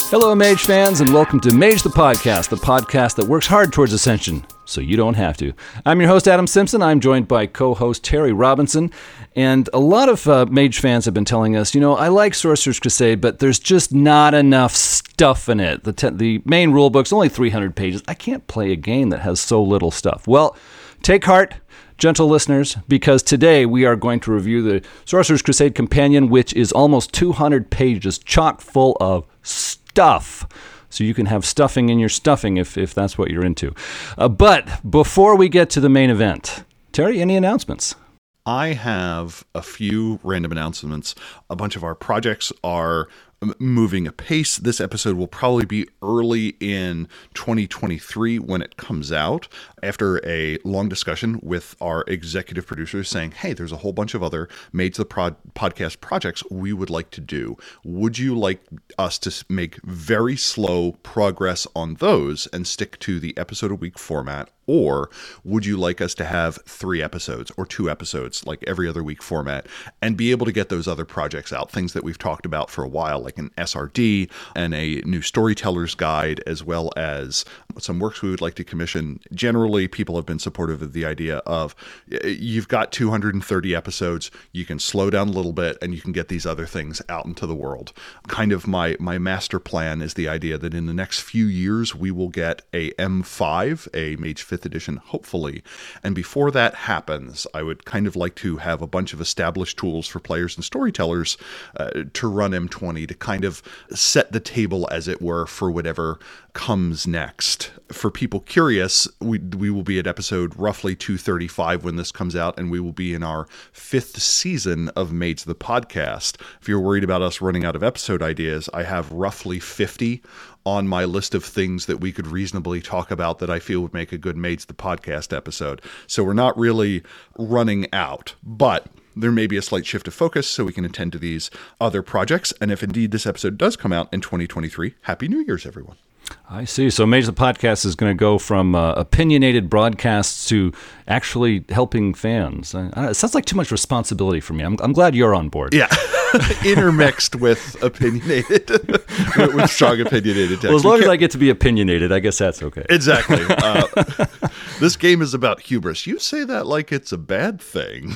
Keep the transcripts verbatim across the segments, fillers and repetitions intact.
Hello, Mage fans, and welcome to Mage the Podcast, the podcast that works hard towards ascension, so you don't have to. I'm your host, Adam Simpson. I'm joined by co-host Terry Robinson, and a lot of uh, Mage fans have been telling us, you know, I like Sorcerer's Crusade, but there's just not enough stuff in it. The, te- the main rulebook's only three hundred pages. I can't play a game that has so little stuff. Well, take heart, gentle listeners, because today we are going to review the Sorcerer's Crusade Companion, which is almost two hundred pages, chock full of stuff. Stuff. So you can have stuffing in your stuffing if, if that's what you're into. Uh, but before we get to the main event, Terry, any announcements? I have a few random announcements. A bunch of our projects are moving apace. This episode will probably be early in twenty twenty-three when it comes out, after a long discussion with our executive producers saying, hey, there's a whole bunch of other Made to the Prod podcast projects we would like to do. Would you like us to make very slow progress on those and stick to the episode a week format? Or would you like us to have three episodes or two episodes, like every other week format, and be able to get those other projects out, things that we've talked about for a while, like an S R D and a new storyteller's guide, as well as some works we would like to commission. Generally, people have been supportive of the idea of you've got two hundred thirty episodes, you can slow down a little bit, and you can get these other things out into the world. Kind of my, my master plan is the idea that in the next few years, we will get a M five, a Mage fifth edition, hopefully. And before that happens, I would kind of like to have a bunch of established tools for players and storytellers uh, to run M twenty, to kind of set the table, as it were, for whatever comes next. For people curious, we we will be at episode roughly two thirty-five when this comes out, and we will be in our fifth season of Made to the Podcast. If you're worried about us running out of episode ideas, I have roughly fifty on my list of things that we could reasonably talk about that I feel would make a good Made to the Podcast episode. So we're not really running out, but there may be a slight shift of focus so we can attend to these other projects. And if indeed this episode does come out in twenty twenty-three, Happy New Year's, everyone. I see. So Mage the Podcast is going to go from uh, opinionated broadcasts to actually helping fans. I, I, it sounds like too much responsibility for me. I'm, I'm glad you're on board. Yeah. Intermixed with opinionated, with, with strong opinionated text. Well, as long we as I get to be opinionated, I guess that's okay. Exactly. Uh, this game is about hubris. You say that like it's a bad thing.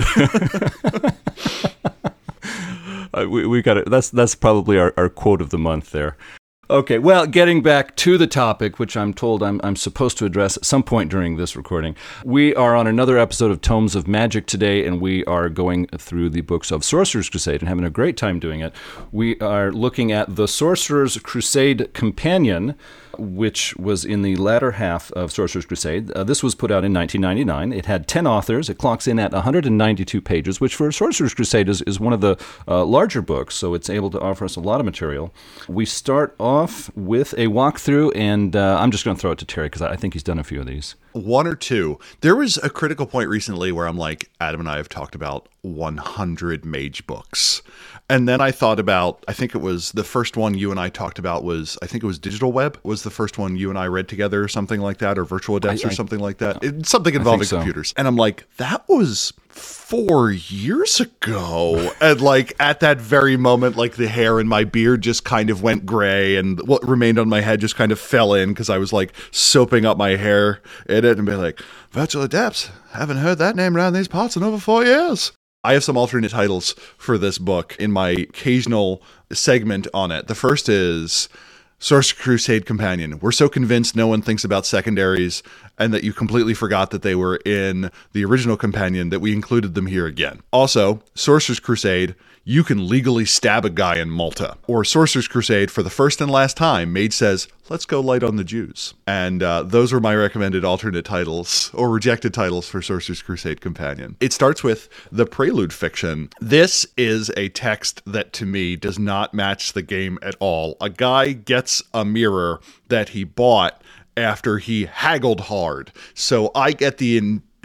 uh, we we got it. That's that's probably our, our quote of the month there. Okay, well, getting back to the topic, which I'm told I'm I'm supposed to address at some point during this recording, we are on another episode of Tomes of Magic today, and we are going through the books of Sorcerer's Crusade and having a great time doing it. We are looking at the Sorcerer's Crusade Companion, which was in the latter half of Sorcerer's Crusade. Uh, this was put out in nineteen ninety-nine. It had ten authors. It clocks in at one hundred ninety-two pages, which for Sorcerer's Crusade is, is one of the uh, larger books, so it's able to offer us a lot of material. We start off with a walkthrough, and uh, I'm just going to throw it to Terry because I think he's done a few of these. One or two. There was a critical point recently where I'm like, Adam and I have talked about one hundred Mage books. And then I thought about, I think it was the first one you and I talked about was, I think it was Digital Web was the first one you and I read together or something like that, or Virtual Adepts I, or I, something like that. It, something involving so. computers. And I'm like, that was four years ago. And like at that very moment, like the hair in my beard just kind of went gray, and what remained on my head just kind of fell in because I was like soaping up my hair in it and be like, Virtual Adepts, haven't heard that name around these parts in over four years. I have some alternate titles for this book in my occasional segment on it. The first is Sorcerer's Crusade Companion. We're so convinced no one thinks about secondaries and that you completely forgot that they were in the original companion that we included them here again. Also, Sorcerer's Crusade, you can legally stab a guy in Malta. Or Sorcerer's Crusade, for the first and last time, Mage says, let's go light on the Jews. And uh, those were my recommended alternate titles, or rejected titles for Sorcerer's Crusade Companion. It starts with the prelude fiction. This is a text that, to me, does not match the game at all. A guy gets a mirror that he bought after he haggled hard. So I get the in-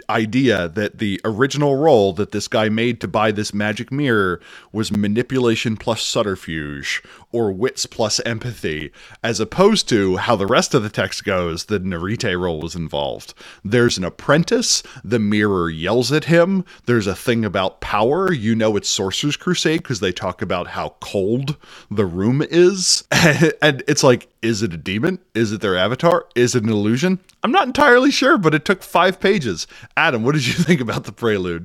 idea that the original roll that this guy made to buy this magic mirror was manipulation plus subterfuge, or wits plus empathy, as opposed to how the rest of the text goes, the Nerite roll was involved. There's an apprentice, the mirror yells at him, there's a thing about power, you know it's Sorcerer's Crusade because they talk about how cold the room is, and it's like, is it a demon? Is it their avatar? Is it an illusion? I'm not entirely sure, but it took five pages. Adam, what did you think about the prelude?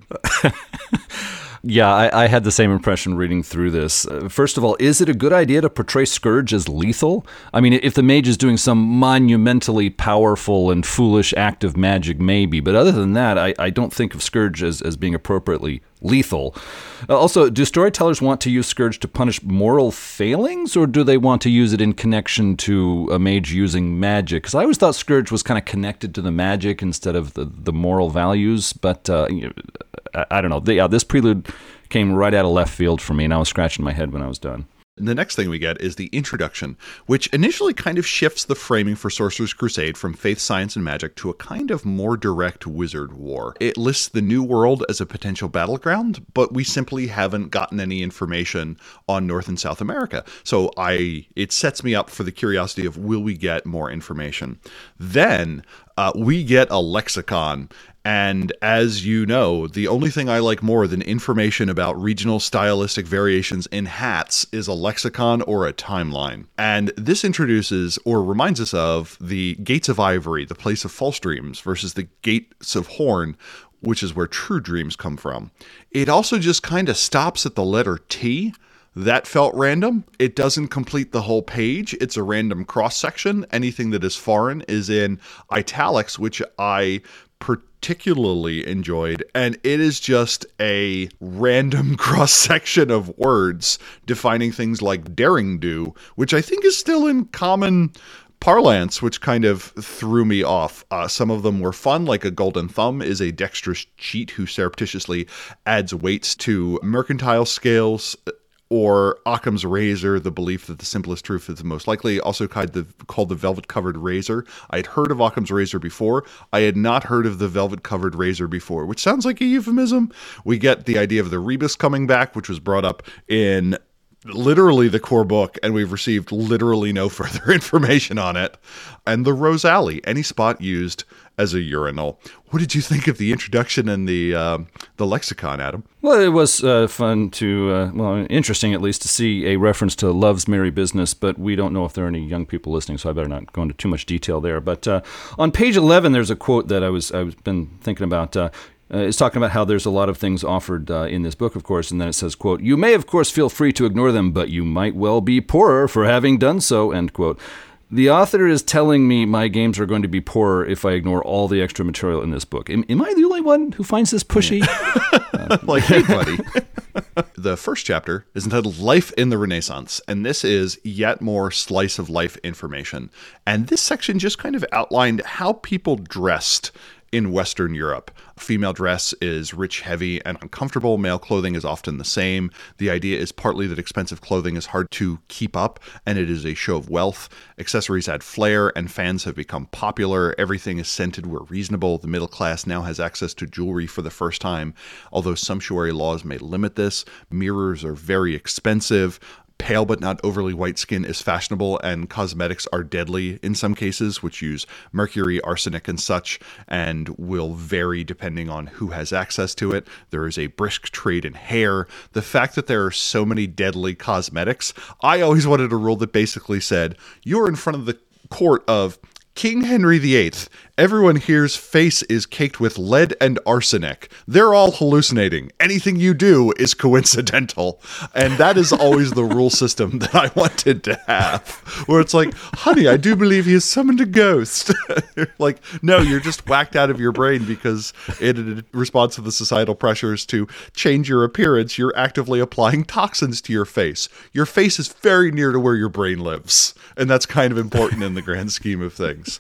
Yeah, I, I had the same impression reading through this. Uh, first of all, is it a good idea to portray Scourge as lethal? I mean, if the mage is doing some monumentally powerful and foolish act of magic, maybe. But other than that, I, I don't think of Scourge as, as being appropriately lethal. Uh, also, do storytellers want to use Scourge to punish moral failings, or do they want to use it in connection to a mage using magic? Because I always thought Scourge was kind of connected to the magic instead of the, the moral values, but uh, you know, I, I don't know. The, yeah, this prelude came right out of left field for me, and I was scratching my head when I was done. The next thing we get is the introduction, which initially kind of shifts the framing for Sorcerer's Crusade from faith, science, and magic to a kind of more direct wizard war. It lists the New World as a potential battleground, but we simply haven't gotten any information on North and South America. So I, it sets me up for the curiosity of, will we get more information? Then uh, we get a lexicon. And as you know, the only thing I like more than information about regional stylistic variations in hats is a lexicon or a timeline. And this introduces or reminds us of the Gates of Ivory, the place of false dreams, versus the Gates of Horn, which is where true dreams come from. It also just kind of stops at the letter T. That felt random. It doesn't complete the whole page. It's a random cross-section. Anything that is foreign is in italics, which I particularly enjoyed, and it is just a random cross-section of words defining things like daring do, which I think is still in common parlance, which kind of threw me off. Uh, some of them were fun, like a golden thumb is a dexterous cheat who surreptitiously adds weights to mercantile scales, or Occam's razor, the belief that the simplest truth is the most likely, also called the, called the velvet-covered razor. I had heard of Occam's razor before. I had not heard of the velvet-covered razor before, which sounds like a euphemism. We get the idea of the rebus coming back, which was brought up in literally the core book, and we've received literally no further information on it. And the Rose Alley, any spot used as a urinal. What did you think of the introduction and the uh, the lexicon, Adam? Well, it was uh, fun to, uh, well, interesting at least to see a reference to Love's Merry Business, but we don't know if there are any young people listening, so I better not go into too much detail there. But uh, on page eleven, there's a quote that I was I've been thinking about. Uh, Uh, it's talking about how there's a lot of things offered uh, in this book, of course, and then it says, quote, "You may, of course, feel free to ignore them, but you might well be poorer for having done so," end quote. The author is telling me my games are going to be poorer if I ignore all the extra material in this book. Am, am I the only one who finds this pushy? uh, like, hey, buddy. The first chapter is entitled Life in the Renaissance, and this is yet more slice of life information. And this section just kind of outlined how people dressed in Western Europe. Female dress is rich, heavy, and uncomfortable. Male clothing is often the same. The idea is partly that expensive clothing is hard to keep up, and it is a show of wealth. Accessories add flair, and fans have become popular. Everything is scented where reasonable. The middle class now has access to jewelry for the first time, although sumptuary laws may limit this. Mirrors are very expensive. Pale but not overly white skin is fashionable, and cosmetics are deadly in some cases, which use mercury, arsenic, and such, and will vary depending on who has access to it. There is a brisk trade in hair. The fact that there are so many deadly cosmetics, I always wanted a rule that basically said, you're in front of the court of King Henry the Eighth. Everyone here's face is caked with lead and arsenic. They're all hallucinating. Anything you do is coincidental. And that is always the rule system that I wanted to have. Where it's like, honey, I do believe he has summoned a ghost. Like, no, you're just whacked out of your brain because in response to the societal pressures to change your appearance, you're actively applying toxins to your face. Your face is very near to where your brain lives. And that's kind of important in the grand scheme of things.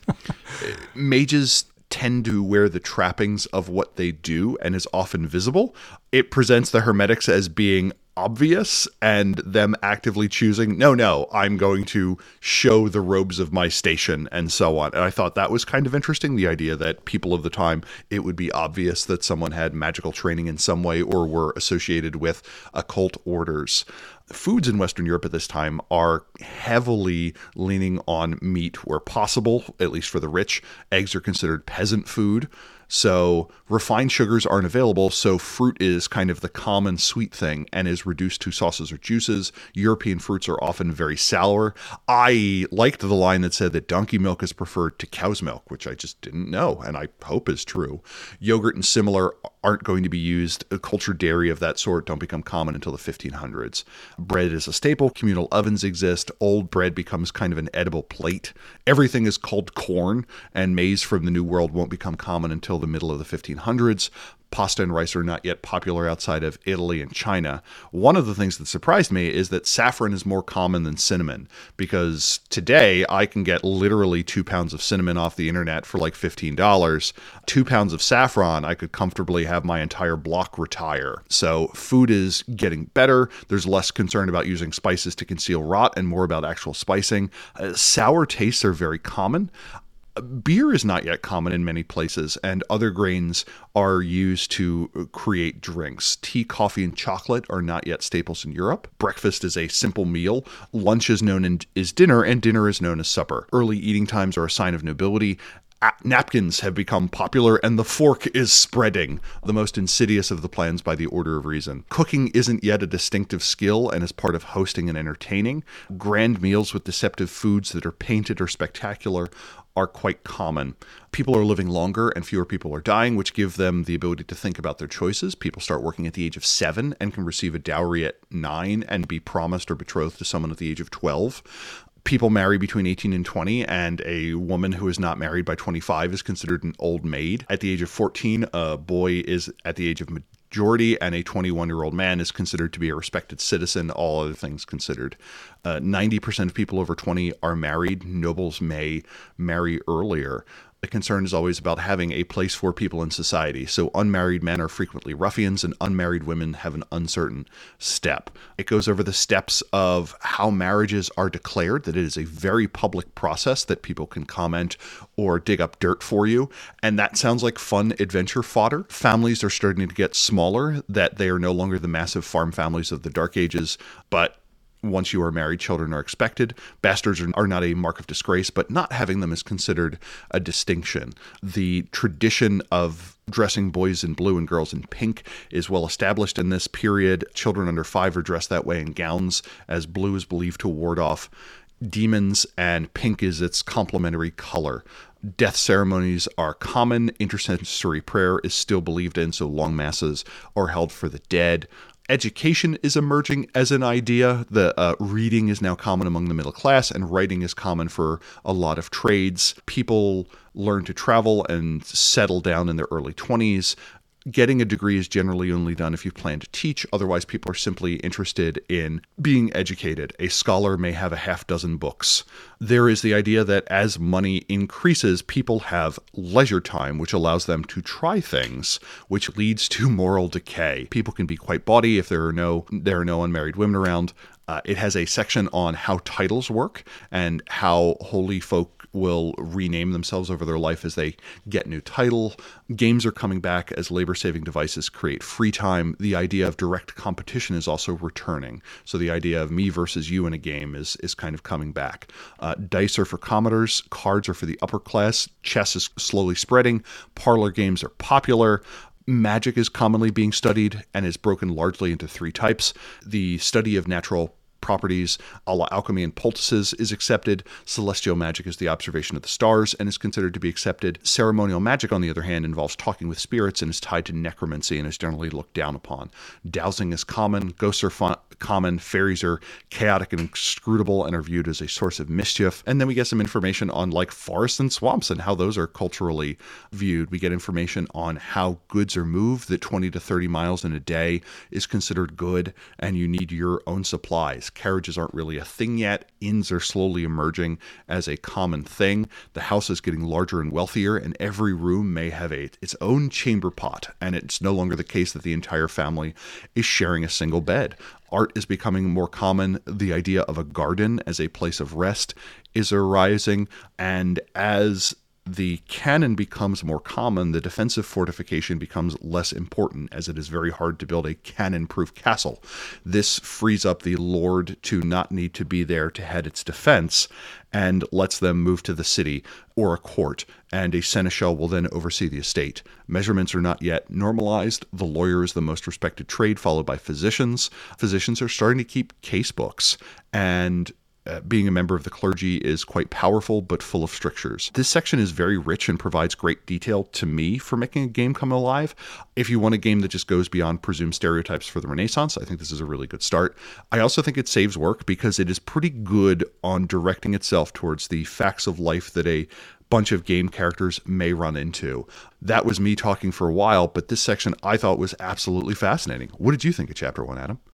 Mages tend to wear the trappings of what they do and is often visible. It presents the Hermetics as being obvious, and them actively choosing, no, no, I'm going to show the robes of my station and so on. And I thought that was kind of interesting, the idea that people of the time, it would be obvious that someone had magical training in some way or were associated with occult orders. Foods in Western Europe at this time are heavily leaning on meat where possible, at least for the rich. Eggs are considered peasant food. So refined sugars aren't available, so fruit is kind of the common sweet thing and is reduced to sauces or juices. European fruits are often very sour. I liked the line that said that donkey milk is preferred to cow's milk, which I just didn't know, and I hope is true. Yogurt and similar aren't going to be used. Cultured dairy of that sort don't become common until the fifteen hundreds. Bread is a staple. Communal ovens exist. Old bread becomes kind of an edible plate. Everything is called corn, and maize from the New World won't become common until the middle of the fifteen hundreds. Pasta and rice are not yet popular outside of Italy and China. One of the things that surprised me is that saffron is more common than cinnamon, because today I can get literally two pounds of cinnamon off the internet for like fifteen dollars. Two pounds of saffron, I could comfortably have my entire block retire. So food is getting better. There's less concern about using spices to conceal rot and more about actual spicing. Uh, sour tastes are very common. Beer is not yet common in many places, and other grains are used to create drinks. Tea, coffee, and chocolate are not yet staples in Europe. Breakfast is a simple meal. Lunch is known as dinner, and dinner is known as supper. Early eating times are a sign of nobility. Napkins have become popular, and the fork is spreading, the most insidious of the plans by the order of reason. Cooking isn't yet a distinctive skill and is part of hosting and entertaining. Grand meals with deceptive foods that are painted or spectacular are quite common. People are living longer and fewer people are dying, which give them the ability to think about their choices. People start working at the age of seven and can receive a dowry at nine and be promised or betrothed to someone at the age of twelve. People marry between eighteen and twenty, and a woman who is not married by twenty-five is considered an old maid. At the age of fourteen, a boy is at the age of majority, and a twenty-one-year-old man is considered to be a respected citizen, all other things considered. Uh, ninety percent of people over twenty are married. Nobles may marry earlier. The concern is always about having a place for people in society. So unmarried men are frequently ruffians, and unmarried women have an uncertain step. It goes over the steps of how marriages are declared, that it is a very public process that people can comment or dig up dirt for you. And that sounds like fun adventure fodder. Families are starting to get smaller, that they are no longer the massive farm families of the Dark Ages, but once you are married, children are expected. Bastards are, are not a mark of disgrace, but not having them is considered a distinction. The tradition of dressing boys in blue and girls in pink is well established in this period. Children under five are dressed that way in gowns, as blue is believed to ward off demons, and pink is its complementary color. Death ceremonies are common. Intercessory prayer is still believed in, so long masses are held for the dead. Education is emerging as an idea. The uh, reading is now common among the middle class, and writing is common for a lot of trades. People learn to travel and settle down in their early twenties. Getting a degree is generally only done if you plan to teach. Otherwise, people are simply interested in being educated. A scholar may have a half dozen books. There is the idea that as money increases, people have leisure time, which allows them to try things, which leads to moral decay. People can be quite bawdy if there are no there are no unmarried women around. Uh, it has a section on how titles work and how holy folk will rename themselves over their life as they get new title. Games are coming back as labor-saving devices create free time. The idea of direct competition is also returning. So the idea of me versus you in a game is, is kind of coming back. Uh, dice are for commoners. Cards are for the upper class. Chess is slowly spreading. Parlor games are popular. Magic is commonly being studied and is broken largely into three types. The study of natural properties, a la alchemy and poultices, is accepted. Celestial magic is the observation of the stars and is considered to be accepted. Ceremonial magic, on the other hand, involves talking with spirits and is tied to necromancy and is generally looked down upon. Dowsing is common. Ghosts are fun- common. Fairies are chaotic and inscrutable and are viewed as a source of mischief. And then we get some information on like forests and swamps and how those are culturally viewed. We get information on how goods are moved, that twenty to thirty miles in a day is considered good and you need your own supplies. Carriages aren't really a thing yet. Inns are slowly emerging as a common thing. The house is getting larger and wealthier, and every room may have a, its own chamber pot, and it's no longer the case that the entire family is sharing a single bed. Art is becoming more common. The idea of a garden as a place of rest is arising, and as the cannon becomes more common, the defensive fortification becomes less important, as it is very hard to build a cannon-proof castle. This frees up the lord to not need to be there to head its defense, and lets them move to the city or a court, and a seneschal will then oversee the estate. Measurements are not yet normalized. The lawyer is the most respected trade, followed by physicians. Physicians are starting to keep case books, and Uh, being a member of the clergy is quite powerful, but full of strictures. This section is very rich and provides great detail to me for making a game come alive. If you want a game that just goes beyond presumed stereotypes for the Renaissance, I think this is a really good start. I also think it saves work because it is pretty good on directing itself towards the facts of life that a bunch of game characters may run into. That was me talking for a while, but this section I thought was absolutely fascinating. What did you think of Chapter one, Adam?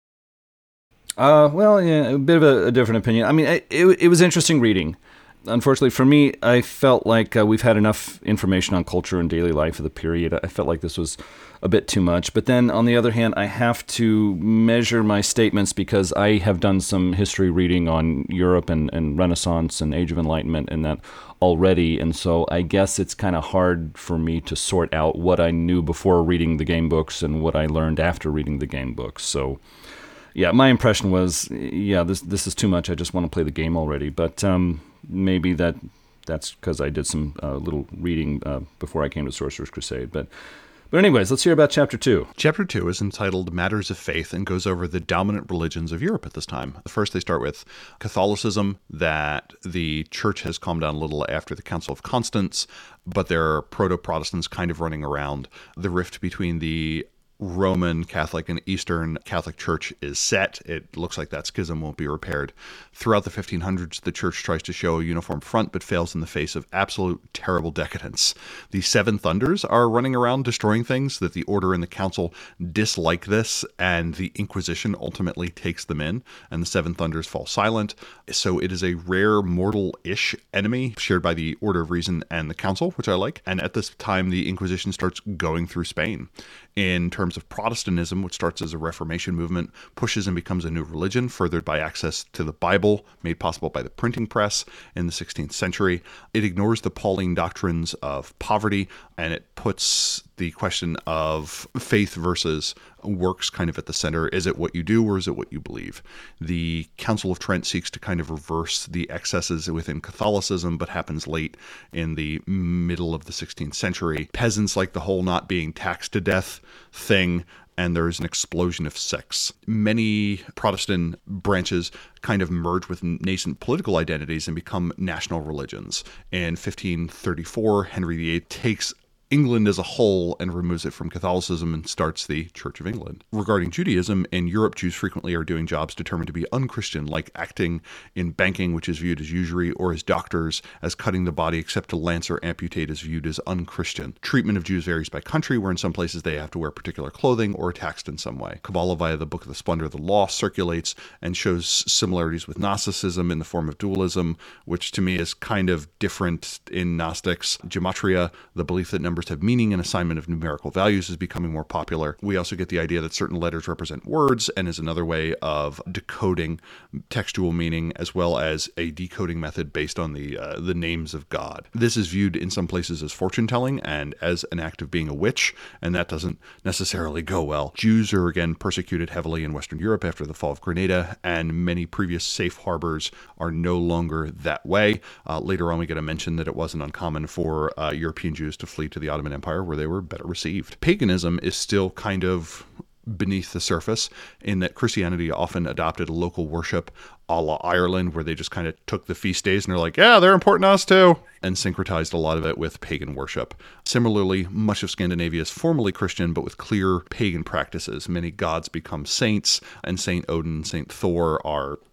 Uh, well, yeah, a bit of a, a different opinion. I mean, it, it, it was interesting reading. Unfortunately for me, I felt like uh, we've had enough information on culture and daily life of the period. I felt like this was a bit too much. But then, on the other hand, I have to measure my statements because I have done some history reading on Europe and, and Renaissance and Age of Enlightenment and that already. And so I guess it's kind of hard for me to sort out what I knew before reading the game books and what I learned after reading the game books. So yeah, my impression was, yeah, this this is too much. I just want to play the game already. But um, maybe that that's because I did some uh, little reading uh, before I came to Sorcerer's Crusade. But but anyways, let's hear about Chapter two. Chapter two is entitled Matters of Faith and goes over the dominant religions of Europe at this time. First, they start with Catholicism, that the church has calmed down a little after the Council of Constance, but there are proto-Protestants kind of running around. The rift between the Roman Catholic and Eastern Catholic Church is set. It looks like that schism won't be repaired. Throughout the fifteen hundreds, the church tries to show a uniform front, but fails in the face of absolute terrible decadence. The Seven Thunders are running around destroying things, that the Order and the Council dislike this, and the Inquisition ultimately takes them in, and the Seven Thunders fall silent. So it is a rare mortal-ish enemy shared by the Order of Reason and the Council, which I like. And at this time, the Inquisition starts going through Spain. In terms of Protestantism, which starts as a Reformation movement, pushes and becomes a new religion, furthered by access to the Bible, made possible by the printing press in the sixteenth century. It ignores the Pauline doctrines of poverty, and it puts the question of faith versus works kind of at the center. Is it what you do or is it what you believe? The Council of Trent seeks to kind of reverse the excesses within Catholicism, but happens late in the middle of the sixteenth century. Peasants like the whole not being taxed to death thing, and there's an explosion of sects. Many Protestant branches kind of merge with nascent political identities and become national religions. In fifteen thirty-four, Henry the Eighth takes England as a whole and removes it from Catholicism and starts the Church of England. Regarding Judaism, in Europe, Jews frequently are doing jobs determined to be unchristian, like acting in banking, which is viewed as usury, or as doctors, as cutting the body except to lance or amputate is viewed as unchristian. Treatment of Jews varies by country, where in some places they have to wear particular clothing or are taxed in some way. Kabbalah via the Book of the Splendor of the Law circulates and shows similarities with Gnosticism in the form of dualism, which to me is kind of different in Gnostics. Gematria, the belief that numbers have meaning and assignment of numerical values, is becoming more popular. We also get the idea that certain letters represent words and is another way of decoding textual meaning, as well as a decoding method based on the uh, the names of God. This is viewed in some places as fortune telling and as an act of being a witch, and that doesn't necessarily go well. Jews are again persecuted heavily in Western Europe after the fall of Grenada, and many previous safe harbors are no longer that way. Uh, later on, we get a mention that it wasn't uncommon for uh, European Jews to flee to the Ottoman Empire, where they were better received. Paganism is still kind of beneath the surface, in that Christianity often adopted a local worship a la Ireland, where they just kind of took the feast days and they're like, yeah, they're important to us too, and syncretized a lot of it with pagan worship. Similarly, much of Scandinavia is formally Christian, but with clear pagan practices. Many gods become saints, and Saint Odin and Saint Thor are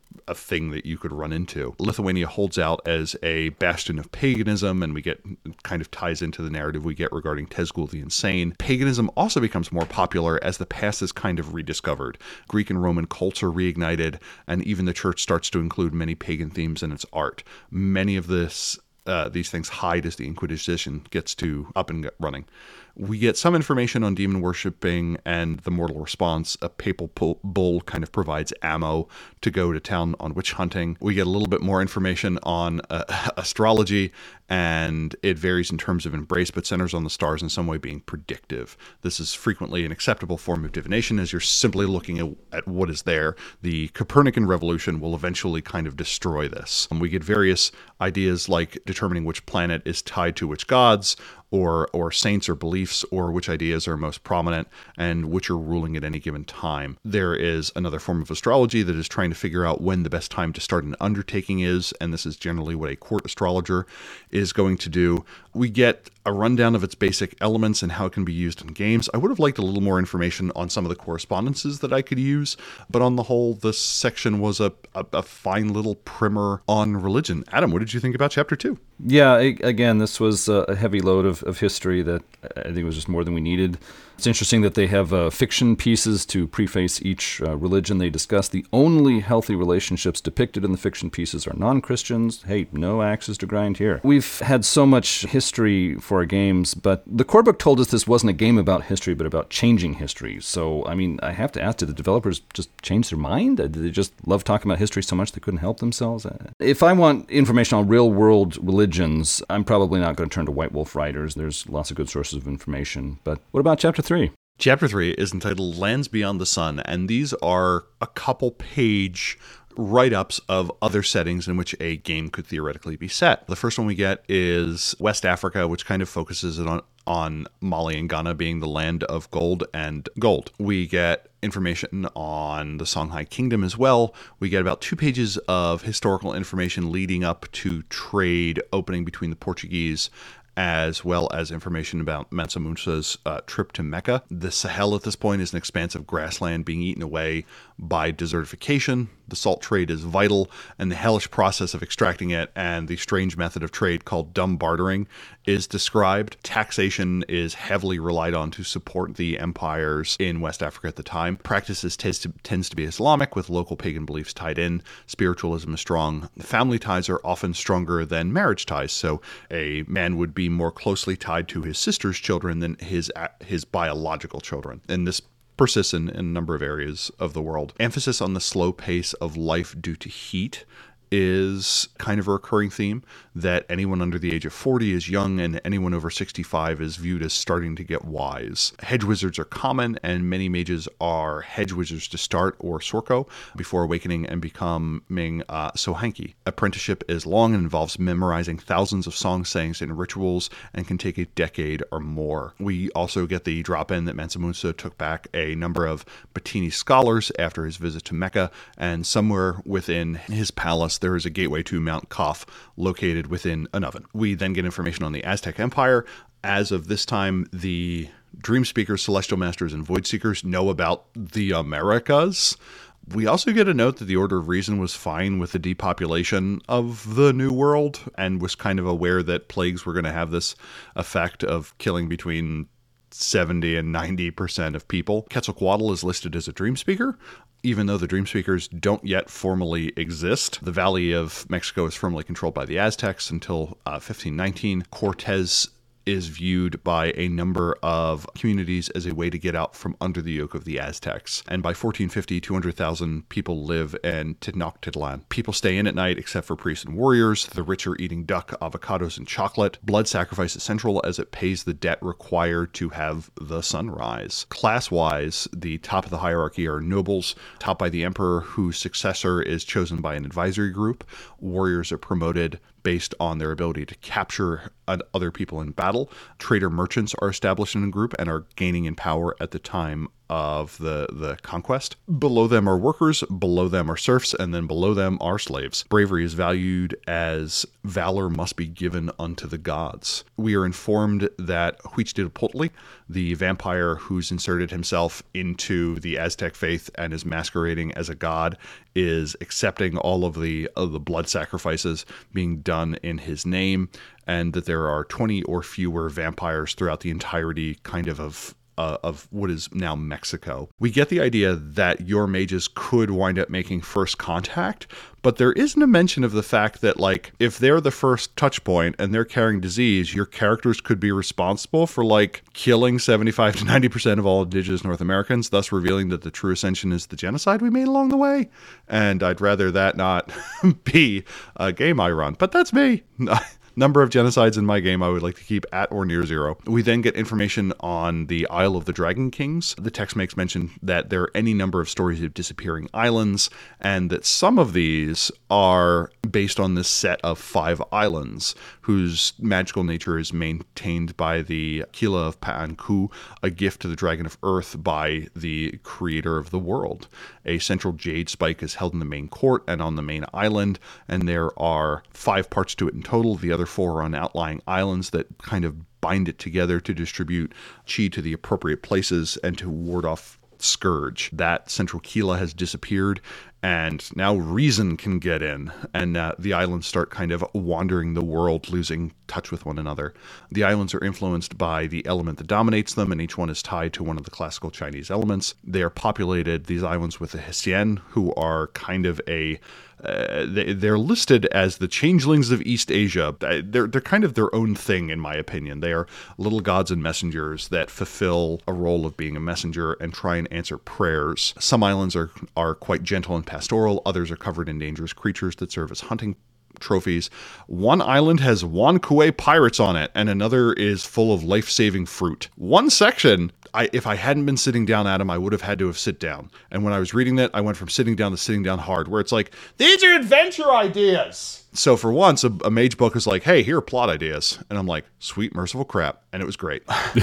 a thing that you could run into. Lithuania holds out as a bastion of paganism, and we get kind of ties into the narrative we get regarding Tezgul the Insane. Paganism also becomes more popular as the past is kind of rediscovered. Greek and Roman cults are reignited, and even the church starts to include many pagan themes in its art. Many of this uh, these things hide as the Inquisition gets to up and running. We get some information on demon worshipping and the mortal response. A papal bull kind of provides ammo to go to town on witch hunting. We get a little bit more information on uh, astrology, and it varies in terms of embrace, but centers on the stars in some way being predictive. This is frequently an acceptable form of divination as you're simply looking at, at what is there. The Copernican revolution will eventually kind of destroy this. And we get various ideas like determining which planet is tied to which gods, or or saints or beliefs, or which ideas are most prominent and which are ruling at any given time. There is another form of astrology that is trying to figure out when the best time to start an undertaking is, and this is generally what a court astrologer is going to do. We get a rundown of its basic elements and how it can be used in games. I would have liked a little more information on some of the correspondences that I could use, but on the whole, this section was a, a, a fine little primer on religion. Adam, what did you think about Chapter two? Yeah, again, this was a heavy load of, of history that I think was just more than we needed. It's interesting that they have uh, fiction pieces to preface each uh, religion they discuss. The only healthy relationships depicted in the fiction pieces are non-Christians. Hey, no axes to grind here. We've had so much history for our games, but the core book told us this wasn't a game about history, but about changing history. So, I mean, I have to ask, did the developers just change their mind? Did they just love talking about history so much they couldn't help themselves? If I want information on real-world religions, I'm probably not going to turn to White Wolf Writers. There's lots of good sources of information. But what about Chapter three? Chapter three is entitled Lands Beyond the Sun, and these are a couple page write-ups of other settings in which a game could theoretically be set. The first one we get is West Africa, which kind of focuses on on Mali and Ghana being the land of gold and gold. We get information on the Songhai Kingdom as well. We get about two pages of historical information leading up to trade opening between the Portuguese, as well as information about Mansa Musa's uh, trip to Mecca. The Sahel at this point is an expanse of grassland being eaten away by desertification. The salt trade is vital, and the hellish process of extracting it and the strange method of trade called dumb bartering is described. Taxation is heavily relied on to support the empires in West Africa at the time. Practices tends to, tends to be Islamic, with local pagan beliefs tied in. Spiritualism is strong. Family ties are often stronger than marriage ties, so a man would be more closely tied to his sister's children than his his biological children. And this persists in, in a number of areas of the world. Emphasis on the slow pace of life due to heat is kind of a recurring theme, that anyone under the age of forty is young and anyone over sixty-five is viewed as starting to get wise. Hedge wizards are common, and many mages are hedge wizards to start, or Sorko, before awakening and becoming uh, Sohanki. Apprenticeship is long and involves memorizing thousands of song sayings and rituals, and can take a decade or more. We also get the drop-in that Mansa Musa took back a number of Batini scholars after his visit to Mecca, and somewhere within his palace there is a gateway to Mount Kaf located within an oven. We then get information on the Aztec Empire. As of this time, the Dream Speakers, Celestial Masters, and Void Seekers know about the Americas. We also get a note that the Order of Reason was fine with the depopulation of the New World and was kind of aware that plagues were going to have this effect of killing between seventy and ninety percent of people. Quetzalcoatl is listed as a Dream Speaker, even though the Dream Speakers don't yet formally exist. The Valley of Mexico is firmly controlled by the Aztecs until uh, fifteen nineteen. Cortez is viewed by a number of communities as a way to get out from under the yoke of the Aztecs. And by fourteen fifty, two hundred thousand people live in Tenochtitlan. People stay in at night except for priests and warriors. The rich are eating duck, avocados, and chocolate. Blood sacrifice is central as it pays the debt required to have the sun rise. Class-wise, the top of the hierarchy are nobles, topped by the emperor, whose successor is chosen by an advisory group. Warriors are promoted based on their ability to capture other people in battle. Trader merchants are established in a group and are gaining in power at the time of the, the conquest. Below them are workers, below them are serfs, and then below them are slaves. Bravery is valued as valor must be given unto the gods. We are informed that Huitzilopochtli, the vampire who's inserted himself into the Aztec faith and is masquerading as a god, is accepting all of the of the blood sacrifices being done in his name, and that there are twenty or fewer vampires throughout the entirety kind of of Uh, of what is now Mexico. We get the idea that your mages could wind up making first contact, but there isn't a mention of the fact that, like, if they're the first touch point and they're carrying disease, your characters could be responsible for, like, killing seventy-five to ninety percent of all indigenous North Americans, thus revealing that the true ascension is the genocide we made along the way. And I'd rather that not be a game I run, but that's me. Number of genocides in my game I would like to keep at or near zero. We then get information on the Isle of the Dragon Kings. The text makes mention that there are any number of stories of disappearing islands, and that some of these are based on this set of five islands, whose magical nature is maintained by the Kila of Pa'anku, a gift to the Dragon of Earth by the creator of the world. A central jade spike is held in the main court and on the main island, and there are five parts to it in total. The other four are on outlying islands that kind of bind it together to distribute chi to the appropriate places and to ward off scourge. That central Kila has disappeared, and now reason can get in, and uh, the islands start kind of wandering the world, losing touch with one another. The islands are influenced by the element that dominates them, and each one is tied to one of the classical Chinese elements. They are populated, these islands, with the Hsien, who are kind of a Uh, they, they're listed as the changelings of East Asia. They're they're kind of their own thing, in my opinion. They are little gods and messengers that fulfill a role of being a messenger and try and answer prayers. Some islands are, are quite gentle and pastoral. Others are covered in dangerous creatures that serve as hunting trophies. One island has Wan Kuei pirates on it, and another is full of life-saving fruit. One section, I, if I hadn't been sitting down, Adam, I would have had to have sit down. And when I was reading that, I went from sitting down to sitting down hard, where it's like, these are adventure ideas. So for once, a, a mage book is like, hey, here are plot ideas. And I'm like, sweet, merciful crap. And it was great.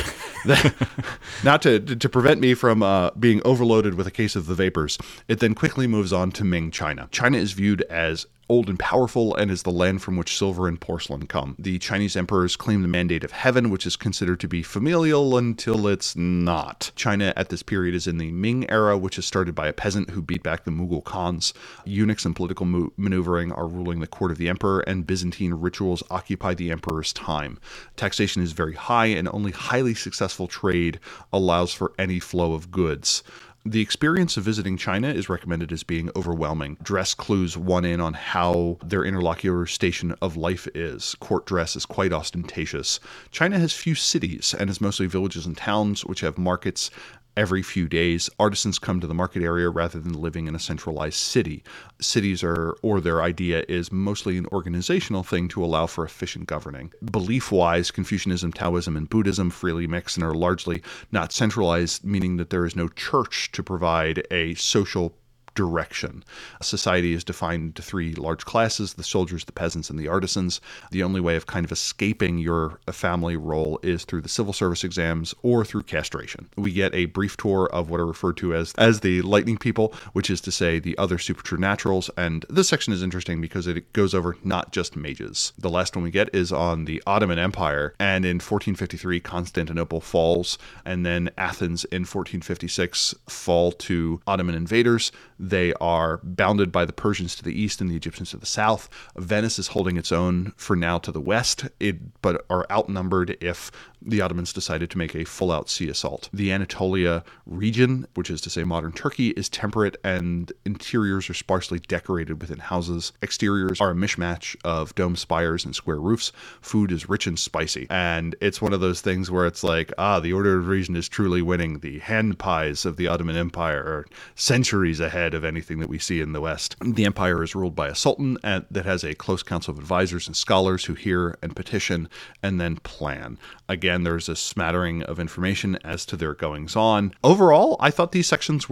Not to, to prevent me from uh, being overloaded with a case of the vapors, it then quickly moves on to Ming China. China is viewed as old and powerful, and is the land from which silver and porcelain come. The Chinese emperors claim the mandate of heaven, which is considered to be familial until it's not. China at this period is in the Ming era, which is started by a peasant who beat back the Mughal Khans. Eunuchs and political mo- maneuvering are ruling the court of the emperor, and Byzantine rituals occupy the emperor's time. Taxation is very high, and only highly successful trade allows for any flow of goods. The experience of visiting China is recommended as being overwhelming. Dress clues one in on how their interlocutor station of life is. Court dress is quite ostentatious. China has few cities and is mostly villages and towns, which have markets every few days. Artisans come to the market area rather than living in a centralized city. Cities are, or their idea is mostly an organizational thing to allow for efficient governing. Belief-wise, Confucianism, Taoism, and Buddhism freely mix and are largely not centralized, meaning that there is no church to provide a social direction. Society is defined into three large classes: the soldiers, the peasants, and the artisans. The only way of kind of escaping your family role is through the civil service exams or through castration. We get a brief tour of what are referred to as, as the lightning people, which is to say the other supernaturals, and this section is interesting because it goes over not just mages. The last one we get is on the Ottoman Empire, and in fourteen fifty-three Constantinople falls, and then Athens in fourteen fifty-six fall to Ottoman invaders. They are bounded by the Persians to the east and the Egyptians to the south. Venice is holding its own for now to the west, it, but are outnumbered if the Ottomans decided to make a full-out sea assault. The Anatolia region, which is to say modern Turkey, is temperate, and interiors are sparsely decorated within houses. Exteriors are a mishmash of dome spires and square roofs. Food is rich and spicy. And it's one of those things where it's like, ah, the Order of Reason is truly winning. The hand pies of the Ottoman Empire are centuries ahead of anything that we see in the West. The empire is ruled by a sultan and that has a close council of advisors and scholars who hear and petition and then plan. Again, there's a smattering of information as to their goings-on. Overall, I thought these sections were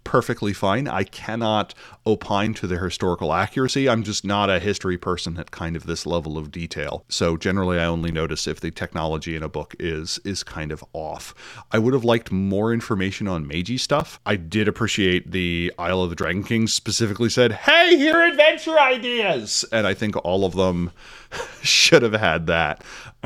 perfectly fine. I cannot opine to their historical accuracy. I'm just not a history person at kind of this level of detail. So generally I only notice if the technology in a book is is kind of off. I would have liked more information on Meiji stuff. I did appreciate the Isle of the Dragon Kings specifically said, hey, here are adventure ideas! And I think all of them should have had that.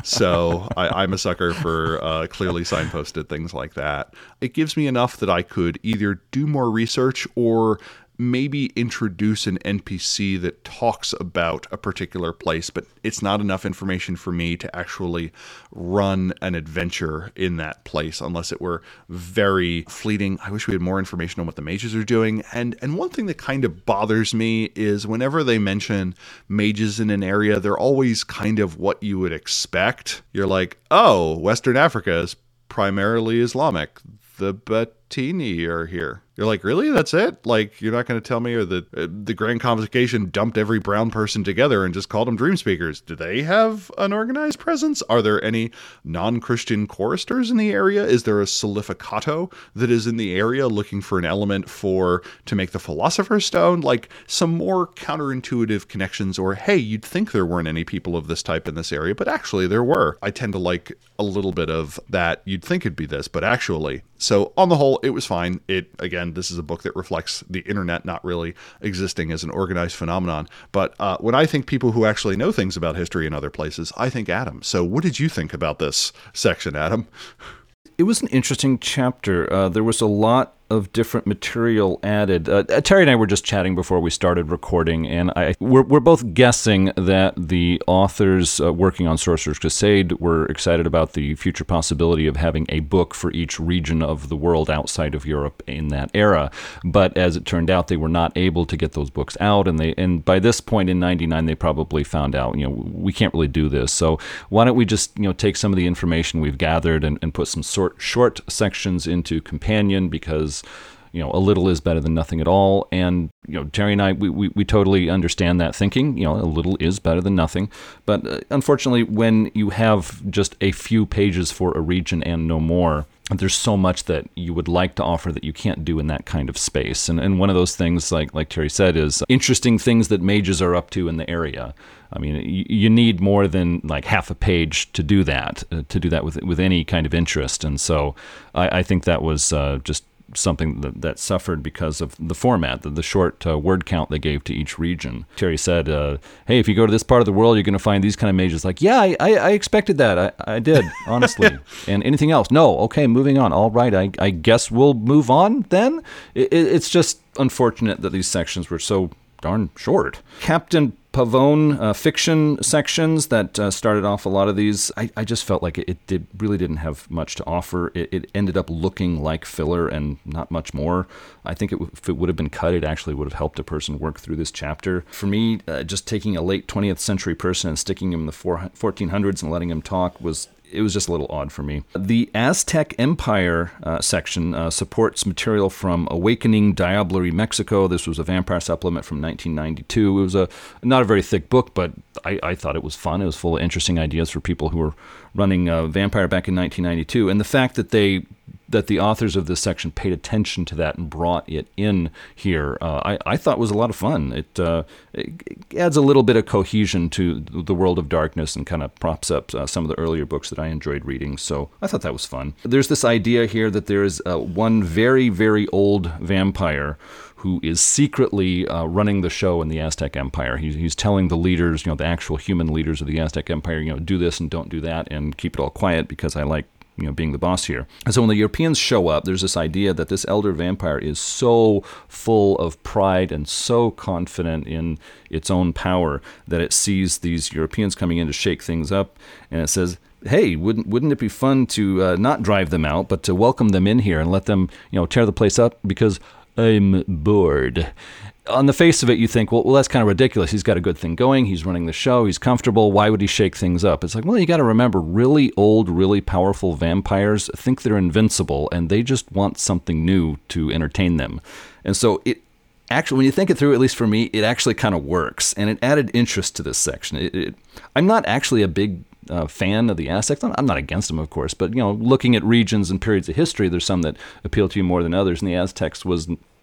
So I, I'm a sucker for uh, clearly signposted things like that. It gives me enough that I could either do more research or maybe introduce an N P C that talks about a particular place, but it's not enough information for me to actually run an adventure in that place unless it were very fleeting. I wish we had more information on what the mages are doing. And and one thing that kind of bothers me is whenever they mention mages in an area, they're always kind of what you would expect. You're like, oh, Western Africa is primarily Islamic. The Batini are here. You're like, really? That's it? Like, you're not going to tell me, or the the Grand Convocation dumped every brown person together and just called them dream speakers. Do they have an organized presence? Are there any non-Christian choristers in the area? Is there a Solificato that is in the area looking for an element for to make the Philosopher's Stone? Like, some more counterintuitive connections, or, hey, you'd think there weren't any people of this type in this area, but actually there were. I tend to like a little bit of that. You'd think it'd be this, but actually. So on the whole, it was fine. It, again, this is a book that reflects the internet not really existing as an organized phenomenon. But uh, when I think people who actually know things about history in other places, I think Adam. So what did you think about this section, Adam? It was an interesting chapter. Uh, there was a lot of different material added. Uh, Terry and I were just chatting before we started recording, and I we're, we're both guessing that the authors uh, working on Sorcerer's Crusade were excited about the future possibility of having a book for each region of the world outside of Europe in that era. But as it turned out, they were not able to get those books out, and they and by this point in ninety-nine, they probably found out, you know, we can't really do this. So why don't we just, you know, take some of the information we've gathered and, and put some sort short sections into Companion, because you know, a little is better than nothing at all. And, you know, Terry and I, we, we, we totally understand that thinking. You know, a little is better than nothing. But uh, unfortunately, when you have just a few pages for a region and no more, there's so much that you would like to offer that you can't do in that kind of space. And and one of those things, like like Terry said, is interesting things that mages are up to in the area. I mean, you, you need more than like half a page to do that, uh, to do that with with any kind of interest. And so I, I think that was uh, just something that, that suffered because of the format, the, the short uh, word count they gave to each region. Terry said, uh, hey, if you go to this part of the world, you're going to find these kind of mages. Like, yeah, I, I, I expected that. I, I did, honestly. And anything else? No. Okay, moving on. All right, I, I guess we'll move on then. It, it's just unfortunate that these sections were so darn short. Captain Pavone uh, fiction sections that uh, started off a lot of these, I, I just felt like it, it did really didn't have much to offer. It, it ended up looking like filler and not much more. I think it, if it would have been cut, it actually would have helped a person work through this chapter. For me, uh, just taking a late twentieth century person and sticking him in the four, fourteen hundreds and letting him talk was it was just a little odd for me. The Aztec Empire uh, section uh, supports material from Awakening Diablerie Mexico. This was a vampire supplement from nineteen ninety-two. It was a not a very thick book, but I, I thought it was fun. It was full of interesting ideas for people who were running uh, Vampire back in nineteen ninety-two. And the fact that they that the authors of this section paid attention to that and brought it in here, uh, I, I thought was a lot of fun. It, uh, it adds a little bit of cohesion to the World of Darkness and kind of props up uh, some of the earlier books that I enjoyed reading, so I thought that was fun. There's this idea here that there is uh, one very, very old vampire who is secretly uh, running the show in the Aztec Empire. He's, he's telling the leaders, you know, the actual human leaders of the Aztec Empire, you know, do this and don't do that and keep it all quiet because I like you know, being the boss here. And so when the Europeans show up, there's this idea that this elder vampire is so full of pride and so confident in its own power that it sees these Europeans coming in to shake things up, and it says, hey, wouldn't wouldn't it be fun to uh, not drive them out, but to welcome them in here and let them, you know, tear the place up because I'm bored. On the face of it, you think, well, well, that's kind of ridiculous. He's got a good thing going. He's running the show. He's comfortable. Why would he shake things up? It's like, well, you got to remember, really old, really powerful vampires think they're invincible, and they just want something new to entertain them. And so it actually, when you think it through, at least for me, it actually kind of works, and it added interest to this section. It, it, I'm not actually a big Uh, fan of the Aztecs. I'm not against them, of course, but you know, looking at regions and periods of history, there's some that appeal to you more than others, and the Aztecs was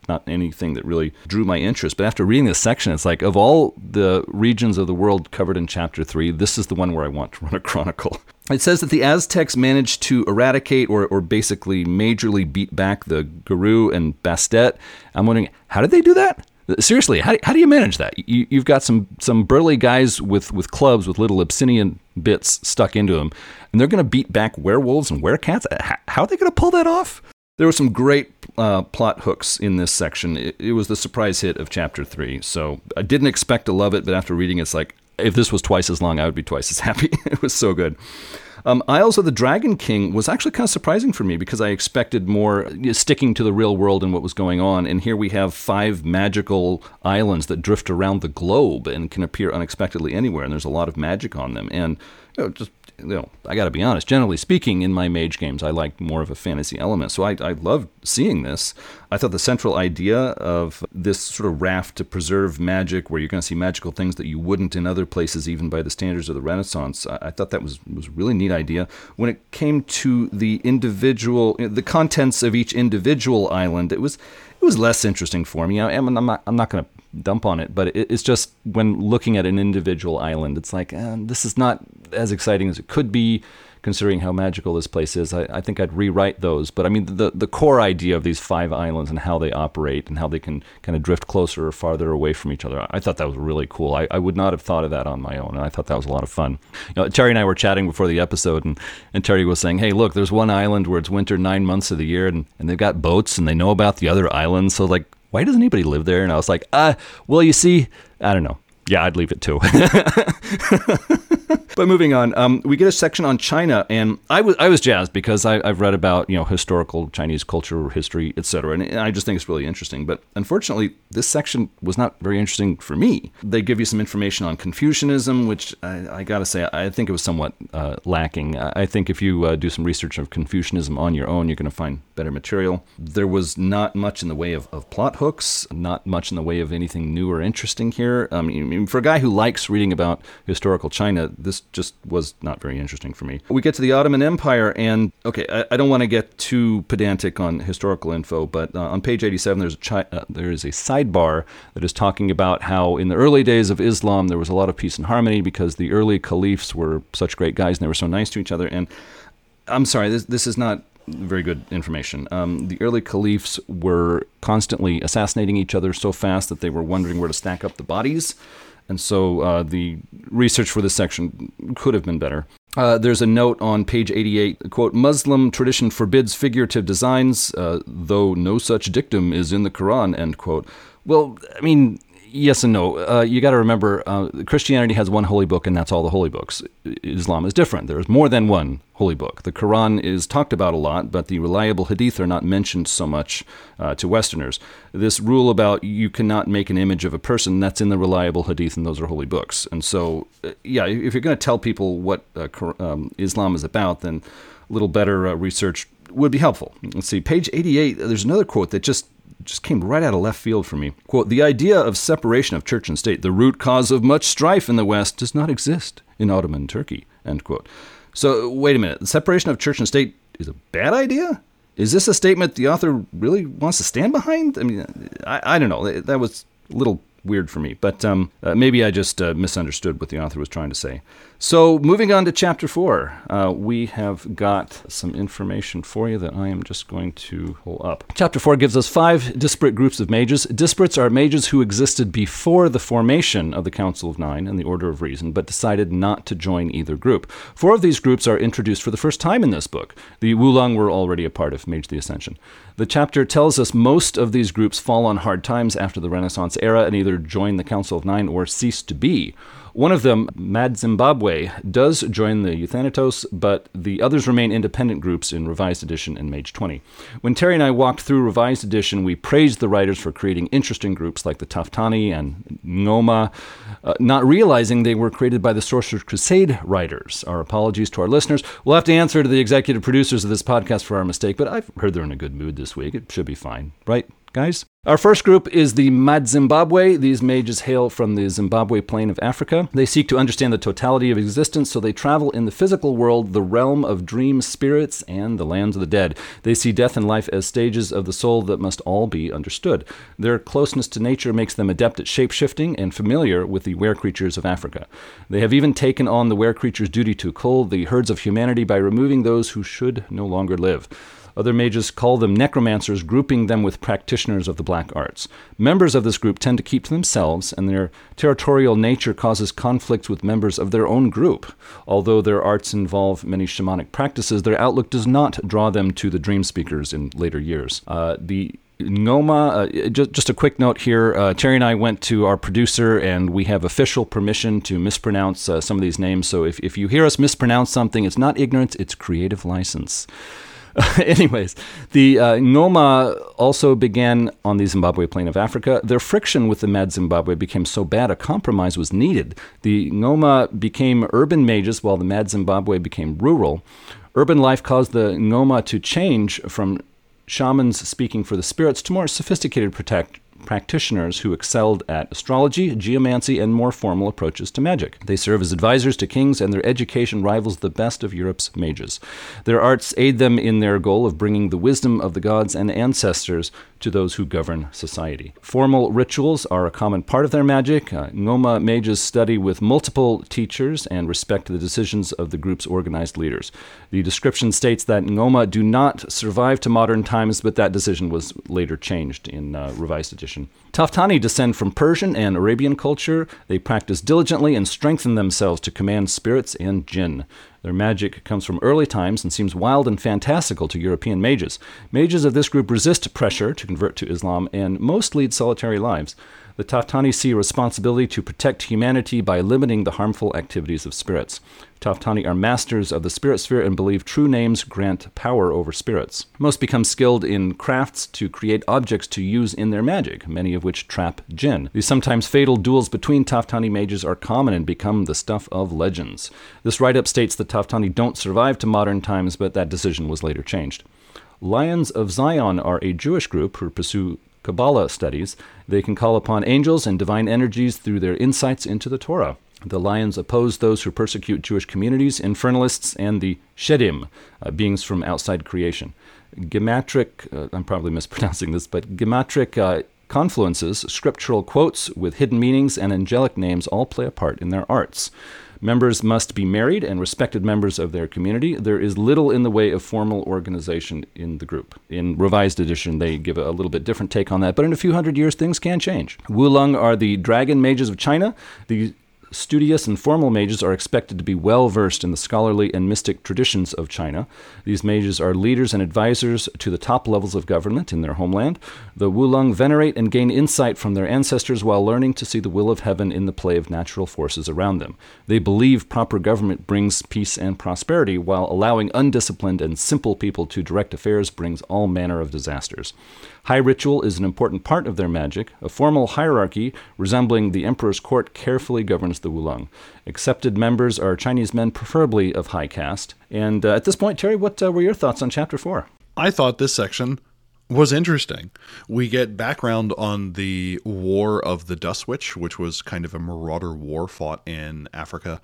not anything that really drew my interest. But after reading this section, it's like, of all the regions of the world covered in chapter three, this is the one where I want to run a chronicle. It says that the Aztecs managed to eradicate or, or basically majorly beat back the Guru and Bastet. I'm wondering, how did they do that? Seriously, how, how do you manage that? You, you've got some some burly guys with, with clubs with little obsidian bits stuck into them, and they're going to beat back werewolves and werecats? How, how are they going to pull that off? There were some great uh, plot hooks in this section. It, it was the surprise hit of chapter three, so I didn't expect to love it, but after reading it, it's like, if this was twice as long, I would be twice as happy. It was so good. Um, Isles of the Dragon King was actually kind of surprising for me because I expected more you know, sticking to the real world and what was going on. And here we have five magical islands that drift around the globe and can appear unexpectedly anywhere. And there's a lot of magic on them. And you know, just you know, I got to be honest. Generally speaking, in my mage games, I like more of a fantasy element. So I, I loved seeing this. I thought the central idea of this sort of raft to preserve magic, where you're going to see magical things that you wouldn't in other places, even by the standards of the Renaissance, I, I thought that was was a really neat idea. When it came to the individual, the contents of each individual island, it was it was less interesting for me. I, I'm not I'm not going to dump on it, but it, it's just when looking at an individual island, it's like eh, this is not as exciting as it could be, considering how magical this place is. I, I think I'd rewrite those. But I mean, the the core idea of these five islands and how they operate and how they can kind of drift closer or farther away from each other, I thought that was really cool. I, I would not have thought of that on my own, and I thought that was a lot of fun. You know, Terry and I were chatting before the episode, and, and Terry was saying, hey, look, there's one island where it's winter nine months of the year, and, and they've got boats, and they know about the other islands. So, like, why doesn't anybody live there? And I was like, uh, well, you see, I don't know. Yeah, I'd leave it too. But moving on, um, we get a section on China, and I was I was jazzed because I, I've read about you know historical Chinese culture, history, et cetera, and I just think it's really interesting. But unfortunately, this section was not very interesting for me. They give you some information on Confucianism, which I, I got to say I think it was somewhat uh, lacking. I think if you uh, do some research of Confucianism on your own, you're going to find better material. There was not much in the way of, of plot hooks, not much in the way of anything new or interesting here. I mean, for a guy who likes reading about historical China, this just was not very interesting for me. We get to the Ottoman Empire, and okay, I, I don't want to get too pedantic on historical info, but uh, on page eighty-seven, there's a chi- uh, there is a sidebar that is talking about how in the early days of Islam, there was a lot of peace and harmony because the early caliphs were such great guys and they were so nice to each other. And I'm sorry, this this is not very good information. Um, the early caliphs were constantly assassinating each other so fast that they were wondering where to stack up the bodies. And so uh, the research for this section could have been better. Uh, there's a note on page eighty-eight, quote, Muslim tradition forbids figurative designs, uh, though no such dictum is in the Quran, end quote. Well, I mean, yes and no. Uh, you got to remember, uh, Christianity has one holy book, and that's all the holy books. Islam is different. There's more than one holy book. The Quran is talked about a lot, but the reliable hadith are not mentioned so much uh, to Westerners. This rule about you cannot make an image of a person, that's in the reliable hadith, and those are holy books. And so, uh, yeah, if you're going to tell people what uh, um, Islam is about, then a little better uh, research would be helpful. Let's see, page eighty-eight, there's another quote that just just came right out of left field for me. Quote, the idea of separation of church and state, the root cause of much strife in the West, does not exist in Ottoman Turkey, end quote. So, wait a minute. The separation of church and state is a bad idea? Is this a statement the author really wants to stand behind? I mean, I, I don't know. That was a little weird for me, but um, uh, maybe I just uh, misunderstood what the author was trying to say. So moving on to chapter four, uh, we have got some information for you that I am just going to pull up. Chapter four gives us five disparate groups of mages. Disparates are mages who existed before the formation of the Council of Nine and the Order of Reason, but decided not to join either group. Four of these groups are introduced for the first time in this book. The Wulong were already a part of Mage the Ascension. The chapter tells us most of these groups fall on hard times after the Renaissance era and either join the Council of Nine or cease to be. One of them, Mad Zimbabwe, does join the Euthanatos, but the others remain independent groups in Revised Edition and Mage twenty. When Terry and I walked through Revised Edition, we praised the writers for creating interesting groups like the Taftani and Ngoma, uh, not realizing they were created by the Sorcerer's Crusade writers. Our apologies to our listeners. We'll have to answer to the executive producers of this podcast for our mistake, but I've heard they're in a good mood this week. It should be fine, right? guys? Our first group is the Madzimbabwe. These mages hail from the Zimbabwe plain of Africa. They seek to understand the totality of existence, so they travel in the physical world, the realm of dream spirits, and the lands of the dead. They see death and life as stages of the soul that must all be understood. Their closeness to nature makes them adept at shape-shifting and familiar with the were-creatures of Africa. They have even taken on the were-creatures' duty to cull the herds of humanity by removing those who should no longer live. Other mages call them necromancers, grouping them with practitioners of the black arts. Members of this group tend to keep to themselves, and their territorial nature causes conflicts with members of their own group. Although their arts involve many shamanic practices, their outlook does not draw them to the dream speakers in later years. Uh, the Ngoma, uh, just, just a quick note here, uh, Terry and I went to our producer and we have official permission to mispronounce uh, some of these names, so if, if you hear us mispronounce something, it's not ignorance, it's creative license. Anyways, the uh, Ngoma also began on the Zimbabwe plain of Africa. Their friction with the Madzimbabwe became so bad a compromise was needed. The Ngoma became urban mages while the Madzimbabwe became rural. Urban life caused the Ngoma to change from shamans speaking for the spirits to more sophisticated protect- practitioners who excelled at astrology, geomancy, and more formal approaches to magic. They serve as advisors to kings, and their education rivals the best of Europe's mages. Their arts aid them in their goal of bringing the wisdom of the gods and ancestors to those who govern society. Formal rituals are a common part of their magic. Uh, Ngoma mages study with multiple teachers and respect the decisions of the group's organized leaders. The description states that Ngoma do not survive to modern times, but that decision was later changed in uh, revised edition. Taftani descend from Persian and Arabian culture. They practice diligently and strengthen themselves to command spirits and jinn. Their magic comes from early times and seems wild and fantastical to European mages. Mages of this group resist pressure to convert to Islam, and most lead solitary lives. The Taftani see a responsibility to protect humanity by limiting the harmful activities of spirits. Taftani are masters of the spirit sphere and believe true names grant power over spirits. Most become skilled in crafts to create objects to use in their magic, many of which trap jinn. These sometimes fatal duels between Taftani mages are common and become the stuff of legends. This write-up states that Taftani don't survive to modern times, but that decision was later changed. Lions of Zion are a Jewish group who pursue Kabbalah studies. They can call upon angels and divine energies through their insights into the Torah. The Lions oppose those who persecute Jewish communities, infernalists, and the Shedim, uh, beings from outside creation. Gematric, uh, I'm probably mispronouncing this, but gematric uh, confluences, scriptural quotes with hidden meanings, and angelic names all play a part in their arts. Members must be married and respected members of their community. There is little in the way of formal organization in the group. In Revised Edition, they give a little bit different take on that, but in a few hundred years, things can change. Wulong are the dragon mages of China. The studious and formal mages are expected to be well-versed in the scholarly and mystic traditions of China. These mages are leaders and advisors to the top levels of government in their homeland. The Wulong venerate and gain insight from their ancestors while learning to see the will of heaven in the play of natural forces around them. They believe proper government brings peace and prosperity, while allowing undisciplined and simple people to direct affairs brings all manner of disasters. High ritual is an important part of their magic. A formal hierarchy resembling the emperor's court carefully governs the Wulong. Accepted members are Chinese men, preferably of high caste. And uh, at this point, Terry, what uh, were your thoughts on Chapter four? I thought this section was interesting. We get background on the War of the Dust Witch, which was kind of a marauder war fought in Africa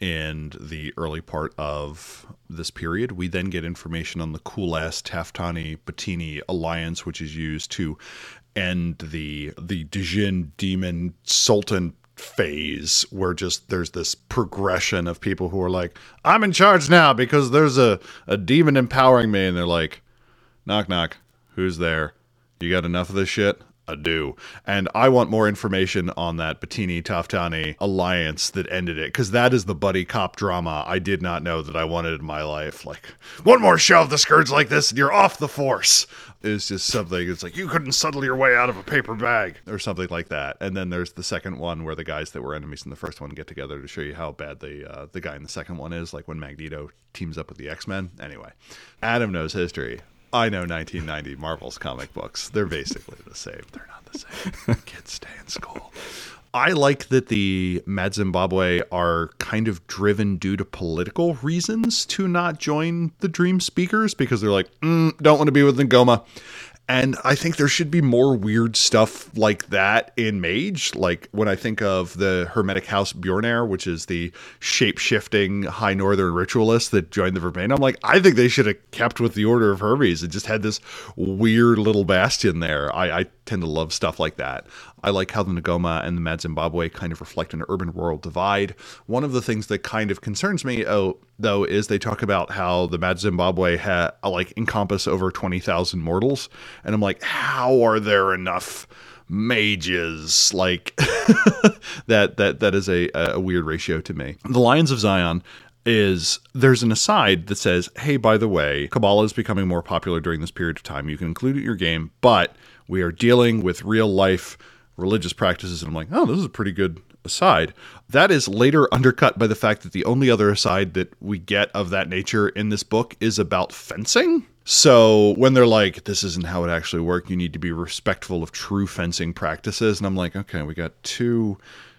in the early part of this period. We then get information on the cool-ass Taftani-Batini alliance, which is used to end the the Dijin demon sultan phase, where just there's this progression of people who are like, I'm in charge now because there's a, a demon empowering me, and they're like, knock knock, who's there? You got enough of this shit? I do. And I want more information on that Batini Taftani alliance that ended it, because that is the buddy cop drama I did not know that I wanted in my life. Like, one more shove the skirts like this and you're off the force. It's just something, it's like, you couldn't settle your way out of a paper bag, or something like that. And then there's the second one where the guys that were enemies in the first one get together to show you how bad the uh, the guy in the second one is, like when Magneto teams up with the X-Men. Anyway, Adam knows history. I know nineteen ninety Marvel's comic books. They're basically the same. They're not the same. Kids stay in school. I like that the Madzimbabwe are kind of driven due to political reasons to not join the Dream Speakers, because they're like, mm, don't want to be with Ngoma. And I think there should be more weird stuff like that in Mage. Like when I think of the Hermetic House Bjornair, which is the shape-shifting High Northern ritualist that joined the Verbain, I'm like, I think they should have kept with the Order of Hermes and just had this weird little bastion there. I, I tend to love stuff like that. I like how the Ngoma and the Mad Zimbabwe kind of reflect an urban-rural divide. One of the things that kind of concerns me, oh, though, is they talk about how the Mad Zimbabwe ha- like encompass over twenty thousand mortals. And I'm like, how are there enough mages? Like, that that that is a, a weird ratio to me. The Lions of Zion is, there's an aside that says, hey, by the way, Kabbalah is becoming more popular during this period of time. You can include it in your game, but we are dealing with real-life religious practices. And I'm like, oh, this is a pretty good aside. That is later undercut by the fact that the only other aside that we get of that nature in this book is about fencing. So when they're like, this isn't how it actually works, you need to be respectful of true fencing practices. And I'm like, okay, we got two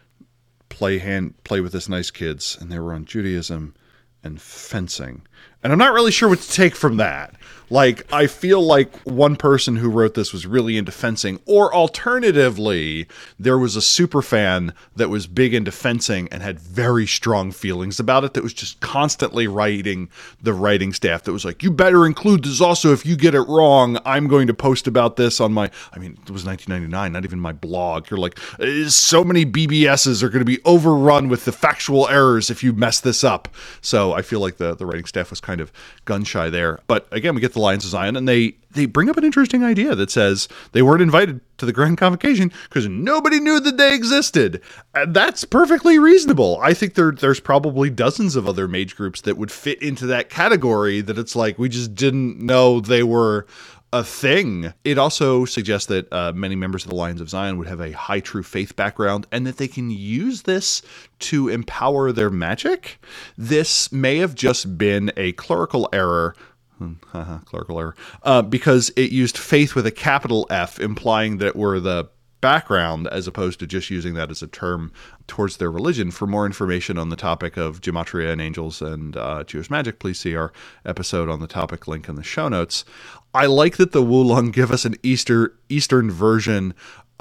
play hand play with this nice kids, and they were on Judaism and fencing. And I'm not really sure what to take from that. Like, I feel like one person who wrote this was really into fencing, or alternatively, there was a super fan that was big into fencing and had very strong feelings about it that was just constantly writing the writing staff that was like, you better include this also. If you get it wrong, I'm going to post about this on my, I mean, it was nineteen ninety-nine, not even my blog. You're like, so many B B Ss are going to be overrun with the factual errors if you mess this up. So I feel like the, the writing staff was kind of gun shy there. But again, we get the Lions of Zion, and they they bring up an interesting idea that says they weren't invited to the Grand Convocation because nobody knew that they existed. And that's perfectly reasonable. I think there there's probably dozens of other mage groups that would fit into that category, that it's like we just didn't know they were a thing. It also suggests that uh, many members of the Lions of Zion would have a high true faith background, and that they can use this to empower their magic. This may have just been a clerical error. Haha, clerical error. Uh, because it used faith with a capital F, implying that we're the background, as opposed to just using that as a term towards their religion. For more information on the topic of Gematria and angels and uh, Jewish magic, please see our episode on the topic, link in the show notes. I like that the Wulong give us an Easter Eastern version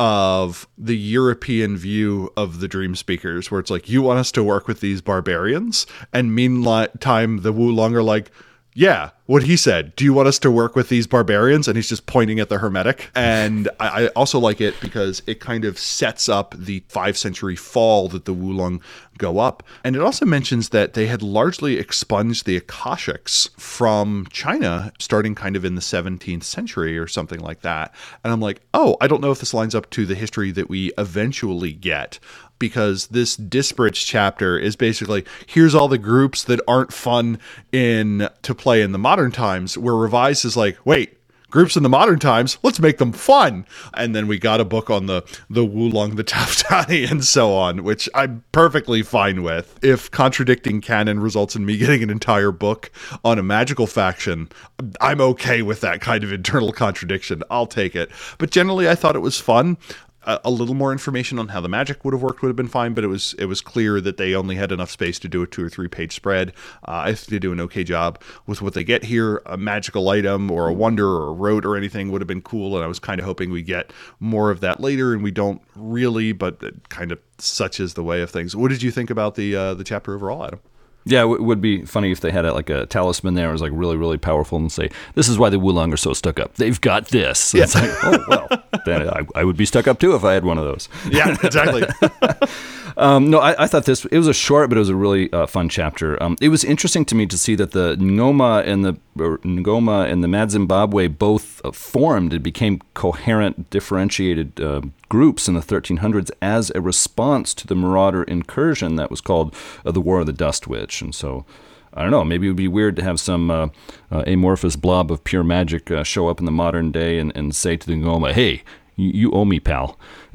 of the European view of the Dream Speakers, where it's like, you want us to work with these barbarians? And meantime, the Wulong are like, yeah, what he said. Do you want us to work with these barbarians? And he's just pointing at the Hermetic. And I, I also like it because it kind of sets up the five century fall that the Wulong go up. And it also mentions that they had largely expunged the Akashics from China, starting kind of in the seventeenth century or something like that. And I'm like, oh, I don't know if this lines up to the history that we eventually get, because this Disparate chapter is basically, here's all the groups that aren't fun in to play in the modern times, where Revised is like, wait, groups in the modern times, let's make them fun. And then we got a book on the the Wulong, the Taftani, and so on, which I'm perfectly fine with. If contradicting canon results in me getting an entire book on a magical faction, I'm okay with that kind of internal contradiction. I'll take it. But generally, I thought it was fun. A little more information on how the magic would have worked would have been fine, but it was it was clear that they only had enough space to do a two or three page spread. Uh, I think they do an okay job with what they get here. A magical item or a wonder or a rote or anything would have been cool, and I was kind of hoping we get more of that later, and we don't really, but it kind of such is the way of things. What did you think about the uh, the chapter overall, Adam? Yeah, it would be funny if they had a, like a talisman there. It was like really, really powerful, and say, "This is why the Wulong are so stuck up. They've got this." Yeah. It's like, oh well, then I, I would be stuck up too if I had one of those. Yeah, exactly. um, no, I, I thought this. It was a short, but it was a really uh, fun chapter. Um, it was interesting to me to see that the Ngoma and the or Ngoma and the Mad Zimbabwe both uh, formed and became coherent, differentiated uh, groups in the thirteen hundreds as a response to the Marauder incursion that was called uh, the War of the Dust Witch. And so, I don't know, maybe it would be weird to have some uh, uh, amorphous blob of pure magic uh, show up in the modern day and, and say to the Ngoma, hey, you, you owe me, pal,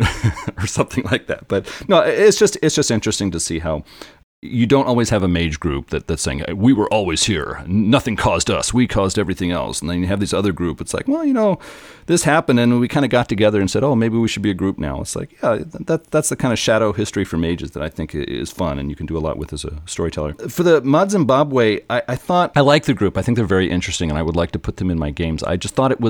or something like that. But no, it's just it's just interesting to see how you don't always have a mage group that, that's saying, we were always here. Nothing caused us. We caused everything else. And then you have this other group. It's like, well, you know, this happened and we kind of got together and said, oh, maybe we should be a group now. It's like, yeah, that that's the kind of shadow history for mages that I think is fun and you can do a lot with as a storyteller. For the Mad Zimbabwe, I, I thought, I like the group. I think they're very interesting and I would like to put them in my games. I just thought it was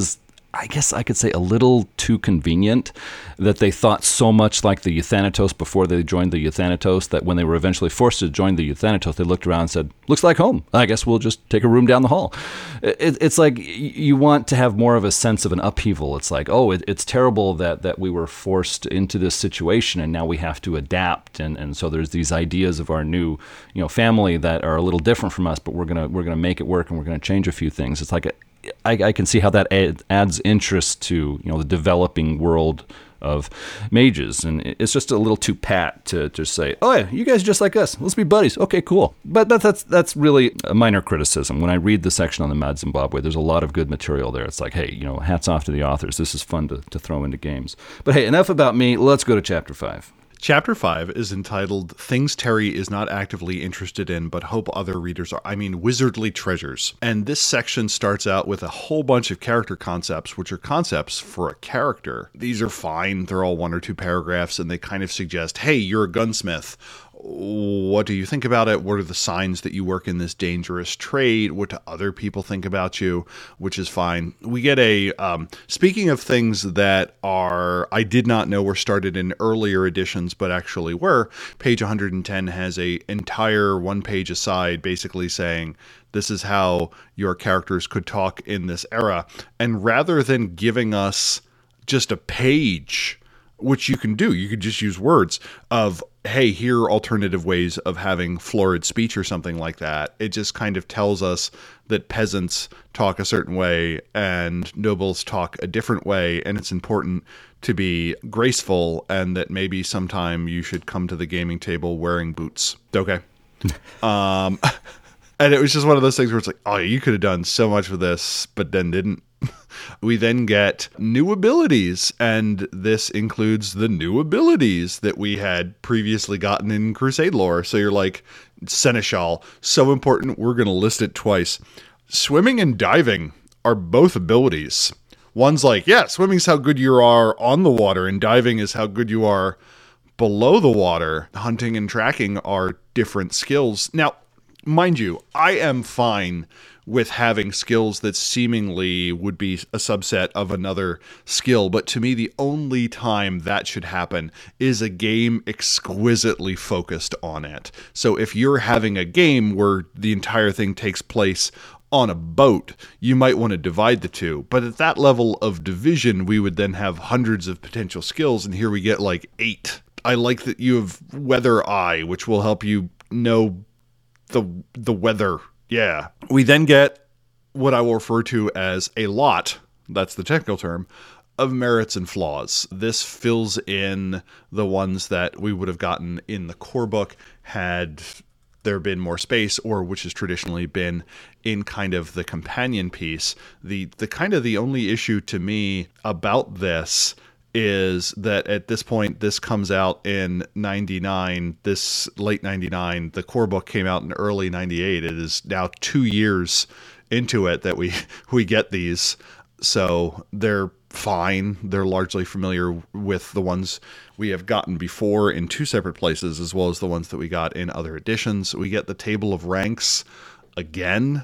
I guess I could say a little too convenient, that they thought so much like the Euthanatos before they joined the Euthanatos that when they were eventually forced to join the Euthanatos, they looked around and said, looks like home. I guess we'll just take a room down the hall. It, it's like you want to have more of a sense of an upheaval. It's like, oh, it, it's terrible that, that we were forced into this situation and now we have to adapt. And, and so there's these ideas of our new, you know, family that are a little different from us, but we're going to we're going to make it work and we're going to change a few things. It's like a, I, I can see how that add, adds interest to, you know, the developing world of mages, and it's just a little too pat to just say, oh yeah, you guys are just like us, let's be buddies. Okay, cool. But that, that's that's really a minor criticism. When I read the section on the Mad Zimbabwe, there's a lot of good material there. It's like, hey, you know, hats off to the authors. This is fun to, to throw into games. But hey, enough about me. Let's go to chapter five. Chapter five is entitled Things Terry is Not Actively Interested in, But Hope Other Readers Are. I mean, Wizardly Treasures. And this section starts out with a whole bunch of character concepts, which are concepts for a character. These are fine. They're all one or two paragraphs, and they kind of suggest, hey, you're a gunsmith. What do you think about it? What are the signs that you work in this dangerous trade? What do other people think about you? Which is fine. We get a, um, speaking of things that are, I did not know were started in earlier editions, but actually were, page one hundred ten has a entire one page aside basically saying, this is how your characters could talk in this era. And rather than giving us just a page, which you can do, you could just use words of, hey, here are alternative ways of having florid speech or something like that. It just kind of tells us that peasants talk a certain way and nobles talk a different way, and it's important to be graceful, and that maybe sometime you should come to the gaming table wearing boots. Okay. um, and it was just one of those things where it's like, oh, you could have done so much with this, but then didn't. We then get new abilities, and this includes the new abilities that we had previously gotten in Crusade lore. So you're like, Seneschal, so important, we're going to list it twice. Swimming and diving are both abilities. One's like, yeah, swimming's how good you are on the water, and diving is how good you are below the water. Hunting and tracking are different skills. Now, mind you, I am fine with having skills that seemingly would be a subset of another skill. But to me, the only time that should happen is a game exquisitely focused on it. So if you're having a game where the entire thing takes place on a boat, you might want to divide the two. But at that level of division, we would then have hundreds of potential skills. And here we get like eight. I like that you have Weather Eye, which will help you know the the weather. Yeah. We then get what I will refer to as a lot, that's the technical term, of merits and flaws. This fills in the ones that we would have gotten in the core book had there been more space, or which has traditionally been in kind of the companion piece. The the kind of the only issue to me about this is that at this point, this comes out in ninety-nine, this late ninety-nine, the core book came out in early ninety-eight. It is now two years into it that we, we get these. So they're fine. They're largely familiar with the ones we have gotten before in two separate places, as well as the ones that we got in other editions. We get the table of ranks again.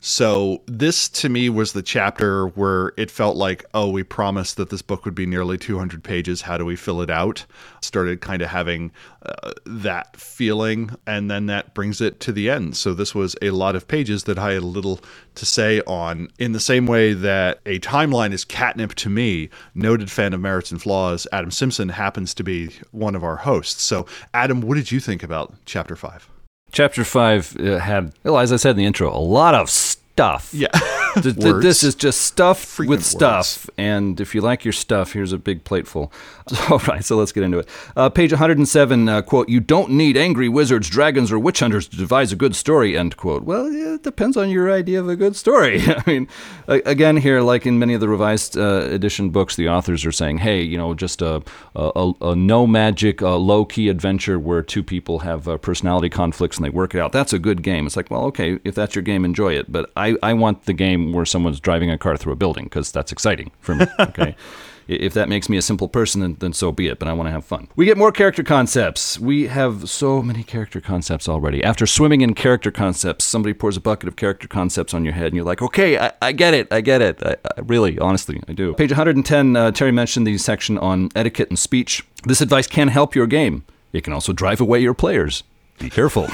So this, to me, was the chapter where it felt like, oh, we promised that this book would be nearly two hundred pages. How do we fill it out? Started kind of having uh, that feeling, and then that brings it to the end. So this was a lot of pages that I had little to say on. In the same way that a timeline is catnip to me, noted fan of merits and flaws, Adam Simpson happens to be one of our hosts. So, Adam, what did you think about Chapter five? Chapter five uh, had, well, as I said in the intro, a lot of stuff. Yeah. th- th- this is just stuff Frequent with stuff. words. And if you like your stuff, here's a big plateful. All right, so let's get into it. Uh, page one hundred seven, uh, quote, "You don't need angry wizards, dragons, or witch hunters to devise a good story," end quote. Well, yeah, it depends on your idea of a good story. I mean, again, here, like in many of the revised uh, edition books, the authors are saying, hey, you know, just a, a, a no magic, uh, low-key adventure where two people have uh, personality conflicts and they work it out. That's a good game. It's like, well, okay, if that's your game, enjoy it. But I, I want the game where someone's driving a car through a building because that's exciting for me. Okay. If that makes me a simple person, then, then so be it, but I want to have fun. We get more character concepts. We have so many character concepts already. After swimming in character concepts, somebody pours a bucket of character concepts on your head, and you're like, okay, I, I get it, I get it. I, I really, honestly, I do. Page one hundred ten, uh, Terry mentioned the section on etiquette and speech. This advice can help your game. It can also drive away your players. Be careful.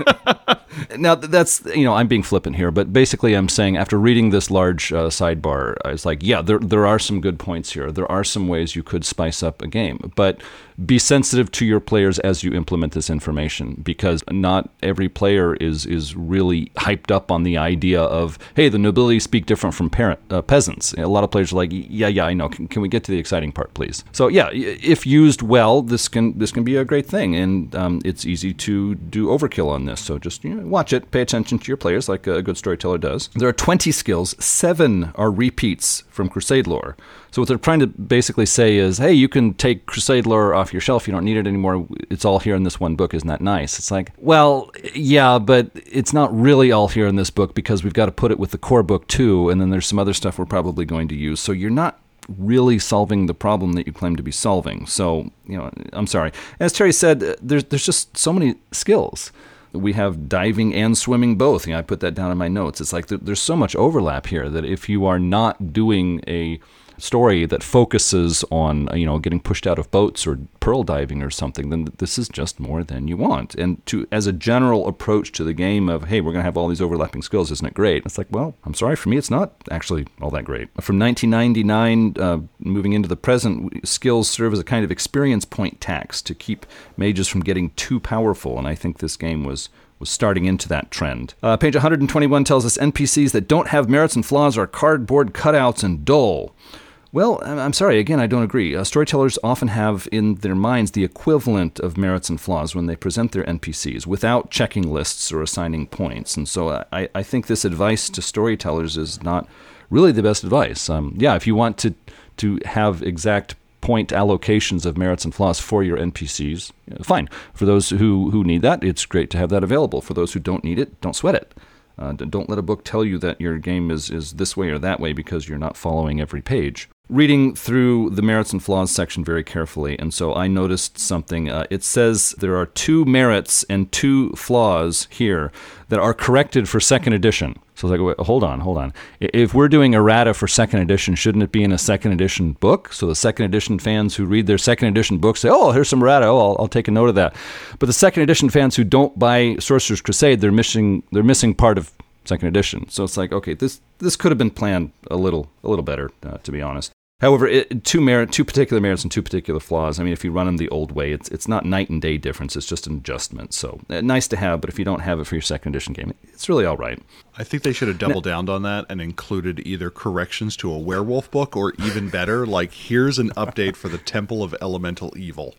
Now, that's, you know, I'm being flippant here, but basically I'm saying after reading this large uh, sidebar, I was like, yeah, there there are some good points here. There are some ways you could spice up a game, but be sensitive to your players as you implement this information, because not every player is is really hyped up on the idea of, hey, the nobility speak different from parent, uh, peasants. A lot of players are like, yeah, yeah, I know. Can, can we get to the exciting part, please? So yeah, if used well, this can this can be a great thing, and um, it's easy to do overkill on this. So just, you know, watch it, pay attention to your players like a good storyteller does. There are twenty skills, seven are repeats from Crusade lore. So what they're trying to basically say is, hey, you can take Crusade lore off your shelf, you don't need it anymore, it's all here in this one book, isn't that nice? It's like, well, yeah, but it's not really all here in this book because we've got to put it with the core book too, and then there's some other stuff we're probably going to use. So you're not really solving the problem that you claim to be solving. So, you know, I'm sorry. As Terry said, there's there's just so many skills. We have diving and swimming both. You know, I put that down in my notes. It's like there's so much overlap here that if you are not doing a story that focuses on, you know, getting pushed out of boats or pearl diving or something, then this is just more than you want. And to as a general approach to the game of, hey, we're going to have all these overlapping skills, isn't it great? It's like, well, I'm sorry, for me, it's not actually all that great. From nineteen ninety-nine, uh, moving into the present, skills serve as a kind of experience point tax to keep mages from getting too powerful. And I think this game was was starting into that trend. Uh, page one hundred twenty-one tells us N P Cs that don't have merits and flaws are cardboard cutouts and dull. Well, I'm sorry, again, I don't agree. Uh, storytellers often have in their minds the equivalent of merits and flaws when they present their N P Cs without checking lists or assigning points. And so I, I think this advice to storytellers is not really the best advice. Um, yeah, if you want to, to have exact point allocations of merits and flaws for your N P Cs, fine. For those who, who need that, it's great to have that available. For those who don't need it, don't sweat it. Uh, don't let a book tell you that your game is, is this way or that way because you're not following every page. Reading through the merits and flaws section very carefully, and so I noticed something. Uh, it says there are two merits and two flaws here that are corrected for second edition. So I was like, wait, hold on, hold on. If we're doing errata for second edition, shouldn't it be in a second edition book? So the second edition fans who read their second edition books say, oh, here's some errata, oh, I'll, I'll take a note of that. But the second edition fans who don't buy Sorcerer's Crusade, they're missing they're missing part of second edition. So it's like, okay, this this could have been planned a little a little better, uh, to be honest. However, it, two merit, two particular merits and two particular flaws. I mean, if you run them the old way, it's it's not night and day difference. It's just an adjustment. So uh, nice to have, but if you don't have it for your second edition game, it's really all right. I think they should have doubled now, down on that and included either corrections to a werewolf book or even better, like here's an update for the Temple of Elemental Evil.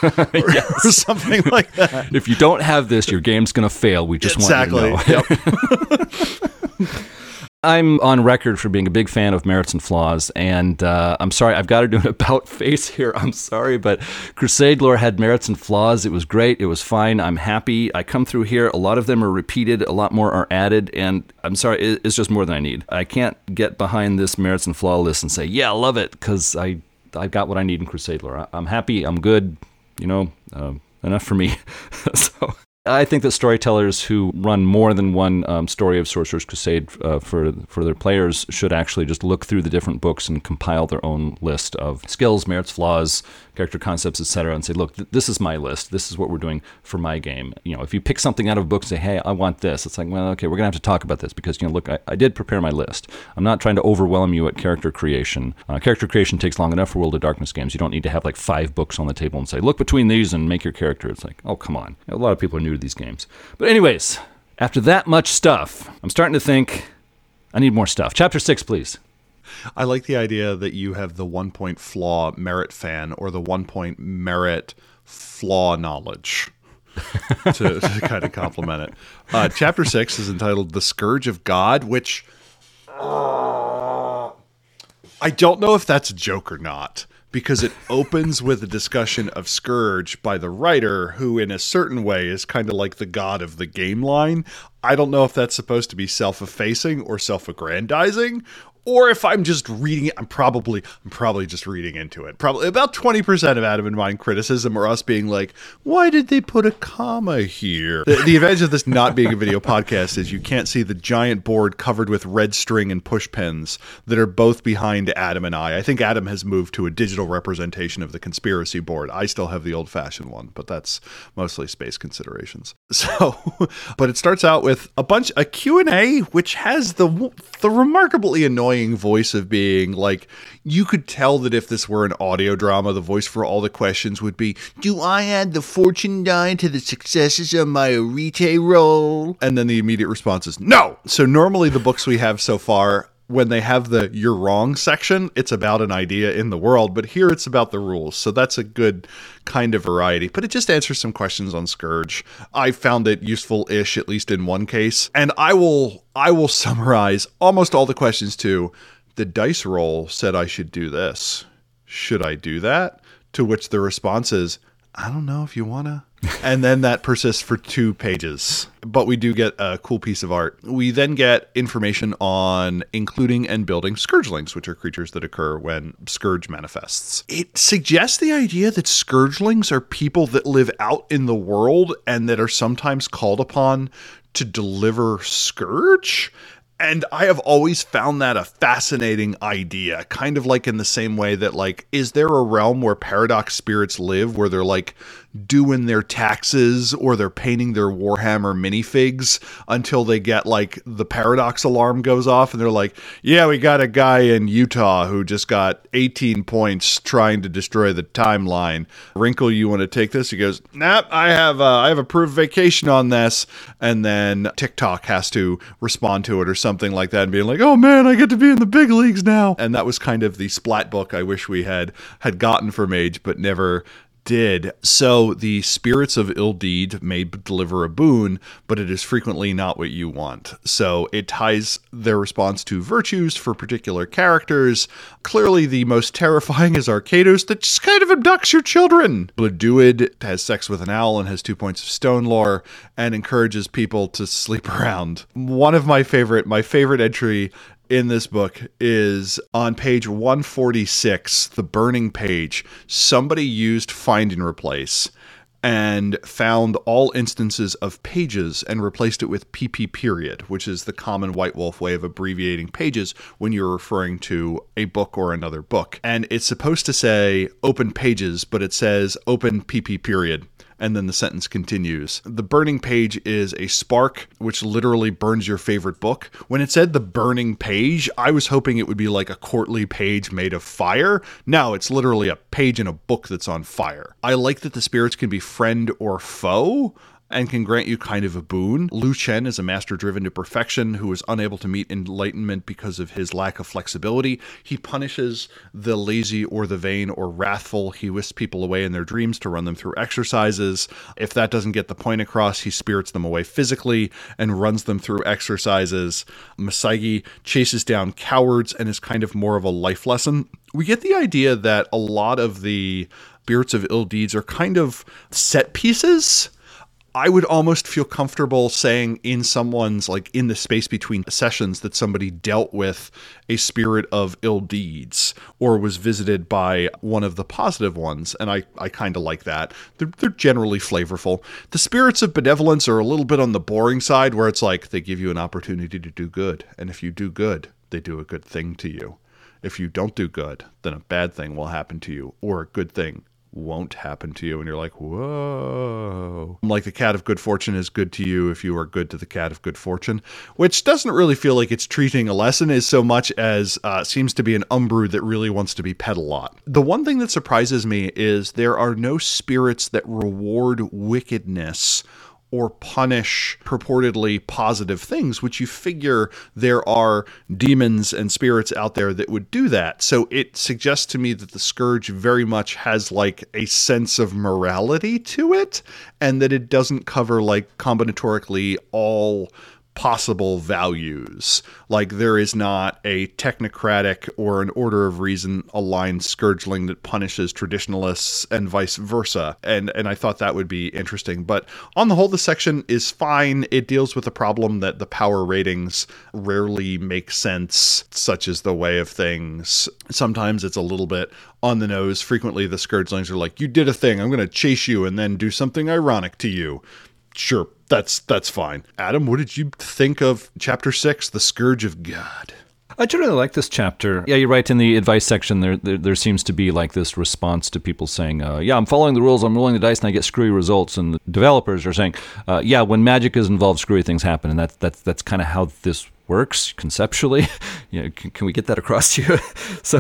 Yes. Or something like that. If you don't have this, your game's going to fail. We just exactly. want you to know. Yep. I'm on record for being a big fan of merits and flaws, and uh, I'm sorry, I've got to do an about face here. I'm sorry, but Crusade lore had merits and flaws. It was great. It was fine. I'm happy. I come through here. A lot of them are repeated. A lot more are added, and I'm sorry, it's just more than I need. I can't get behind this merits and flaw list and say, yeah, I love it, because I, I got what I need in Crusade lore. I'm happy. I'm good. You know, uh, enough for me. So I think that storytellers who run more than one um, story of Sorcerer's Crusade uh, for for their players should actually just look through the different books and compile their own list of skills, merits, flaws, character concepts, et cetera, and say, look, th- this is my list. This is what we're doing for my game. You know, if you pick something out of a book and say, hey, I want this, it's like, well, okay, we're going to have to talk about this because, you know, look, I, I did prepare my list. I'm not trying to overwhelm you at character creation. Uh, character creation takes long enough for World of Darkness games. You don't need to have like five books on the table and say, look between these and make your character. It's like, oh, come on. A lot of people are new to these games. But anyways, after that much stuff, I'm starting to think I need more stuff. Chapter six, please. I like the idea that you have the one point flaw merit fan or the one point merit flaw knowledge to, to kind of complement it. Uh, chapter six is entitled The Scourge of God, which uh, I don't know if that's a joke or not, because it opens with a discussion of Scourge by the writer, who in a certain way is kind of like the god of the game line. I don't know if that's supposed to be self-effacing or self-aggrandizing, or if I'm just reading it, I'm probably I'm probably just reading into it. Probably about twenty percent of Adam and Mine criticism are us being like, why did they put a comma here? The, the advantage of this not being a video podcast is you can't see the giant board covered with red string and push pins that are both behind Adam and I. I think Adam has moved to a digital representation of the conspiracy board. I still have the old-fashioned one, but that's mostly space considerations. So, but it starts out with a bunch, a Q and A, which has the the remarkably annoying voice of being like, you could tell that if this were an audio drama, the voice for all the questions would be, do I add the fortune die to the successes of my Arite roll? And then the immediate response is no. So normally the books we have so far, when they have the you're wrong section, it's about an idea in the world, but here it's about the rules. So that's a good kind of variety, but it just answers some questions on Scourge. I found it useful-ish, at least in one case. And I will, I will summarize almost all the questions to, the dice roll said I should do this. Should I do that? To which the response is, I don't know if you want to. And then that persists for two pages. But we do get a cool piece of art. We then get information on including and building Scourgelings, which are creatures that occur when Scourge manifests. It suggests the idea that Scourgelings are people that live out in the world and that are sometimes called upon to deliver Scourge. And I have always found that a fascinating idea, kind of like in the same way that, like, is there a realm where paradox spirits live where they're like doing their taxes or they're painting their Warhammer minifigs until they get like the paradox alarm goes off and they're like, yeah, we got a guy in Utah who just got eighteen points trying to destroy the timeline. Wrinkle, you want to take this? He goes, nah, I have uh, I have approved vacation on this. And then TikTok has to respond to it or something like that and being like, oh man, I get to be in the big leagues now. And that was kind of the splat book I wish we had had gotten from Age, but never did. So the spirits of ill deed may deliver a boon, but it is frequently not what you want. So it ties their response to virtues for particular characters. Clearly the most terrifying is Arcados, that just kind of abducts your children. Bladouid has sex with an owl and has two points of stone lore and encourages people to sleep around. One of my favorite, my favorite entry in this book is on page one forty-six, the burning page. Somebody used find and replace and found all instances of pages and replaced it with P P period, which is the common White Wolf way of abbreviating pages when you're referring to a book or another book. And it's supposed to say open pages, but it says open P P period. And then the sentence continues. The burning page is a spark, which literally burns your favorite book. When it said the burning page, I was hoping it would be like a courtly page made of fire. No, it's literally a page in a book that's on fire. I like that the spirits can be friend or foe and can grant you kind of a boon. Lu Chen is a master driven to perfection who is unable to meet enlightenment because of his lack of flexibility. He punishes the lazy or the vain or wrathful. He whisks people away in their dreams to run them through exercises. If that doesn't get the point across, he spirits them away physically and runs them through exercises. Masagi chases down cowards and is kind of more of a life lesson. We get the idea that a lot of the spirits of ill deeds are kind of set pieces. I would almost feel comfortable saying in someone's, like in the space between sessions, that somebody dealt with a spirit of ill deeds or was visited by one of the positive ones. And I, I kind of like that. They're, they're generally flavorful. The spirits of benevolence are a little bit on the boring side where it's like they give you an opportunity to do good. And if you do good, they do a good thing to you. If you don't do good, then a bad thing will happen to you, or a good thing won't happen to you, and you're like, whoa. Like the cat of good fortune is good to you if you are good to the cat of good fortune, which doesn't really feel like it's treating a lesson as so much as uh, seems to be an Umbrew that really wants to be pet a lot. The one thing that surprises me is there are no spirits that reward wickedness or punish purportedly positive things, which you figure there are demons and spirits out there that would do that. So it suggests to me that the Scourge very much has like a sense of morality to it, and that it doesn't cover like combinatorically all possible values. Like, there is not a technocratic or an order of reason aligned scourgeling that punishes traditionalists and vice versa. And and I thought that would be interesting. But on the whole, the section is fine. It deals with the problem that the power ratings rarely make sense, such as the way of things. Sometimes it's a little bit on the nose. Frequently, the scourgelings are like, you did a thing, I'm going to chase you and then do something ironic to you. Sure, that's that's fine. Adam, what did you think of Chapter six, The Scourge of God? I generally like this chapter. Yeah, you're right. In the advice section, there there, there seems to be like this response to people saying, uh, yeah, I'm following the rules, I'm rolling the dice, and I get screwy results. And the developers are saying, uh, yeah, when magic is involved, screwy things happen. And that's, that's, that's kind of how this works conceptually. You know, can, can we get that across to you? So,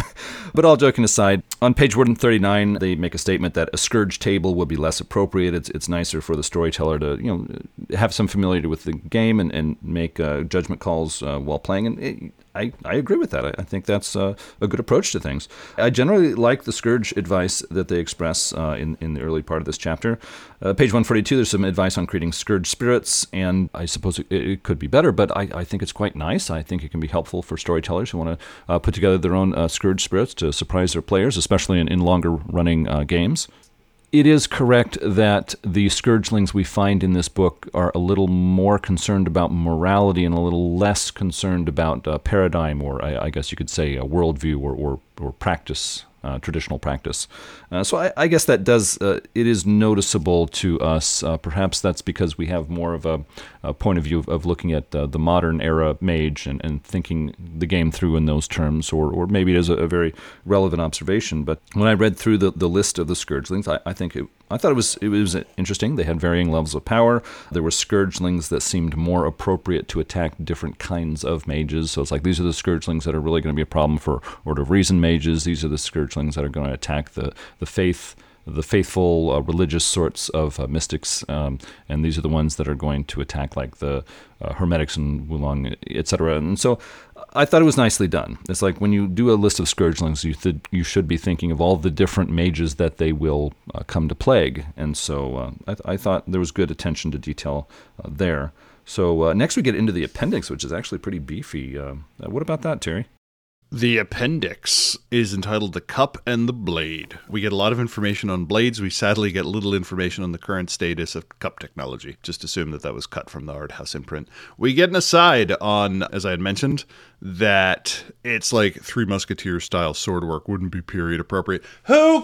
but all joking aside, on page one thirty-nine, they make a statement that a scourge table would be less appropriate. It's it's nicer for the storyteller to, you know, have some familiarity with the game and, and make uh, judgment calls uh, while playing. And it, I, I agree with that. I, I think that's uh, a good approach to things. I generally like the scourge advice that they express uh, in, in the early part of this chapter. Uh, page one forty-two, there's some advice on creating scourge spirits, and I suppose it, it could be better, but I, I think it's quite nice. I think it can be helpful for storytellers who want to uh, put together their own uh, scourge spirits to surprise their players, especially in, in longer-running uh, games. It is correct that the scourgelings we find in this book are a little more concerned about morality and a little less concerned about uh, paradigm, or I, I guess you could say a worldview or, or, or practice, uh, traditional practice. Uh, so I, I guess that does, uh, it is noticeable to us. Uh, perhaps that's because we have more of a, a point of view of, of looking at uh, the modern era mage and, and thinking the game through in those terms, or, or maybe it is a, a very relevant observation. But when I read through the, the list of the scourgelings, I, I think it, I thought it was it was interesting. They had varying levels of power. There were scourgelings that seemed more appropriate to attack different kinds of mages. So it's like, these are the scourgelings that are really going to be a problem for Order of Reason mages. These are the scourgelings that are going to attack the, the faith, the faithful uh, religious sorts of uh, mystics, um, and these are the ones that are going to attack like the uh, Hermetics and Wulong, et cetera. And so I thought it was nicely done. It's like when you do a list of scourgelings, you th- you should be thinking of all the different mages that they will uh, come to plague. And so uh, I, th- I thought there was good attention to detail uh, there. So uh, next we get into the appendix, which is actually pretty beefy. Uh, what about that, Terry? The appendix is entitled The Cup and the Blade. We get a lot of information on blades. We sadly get little information on the current status of cup technology. Just assume that that was cut from the Art House imprint. We get an aside on, as I had mentioned, that it's like Three Musketeers style sword work wouldn't be period appropriate. Who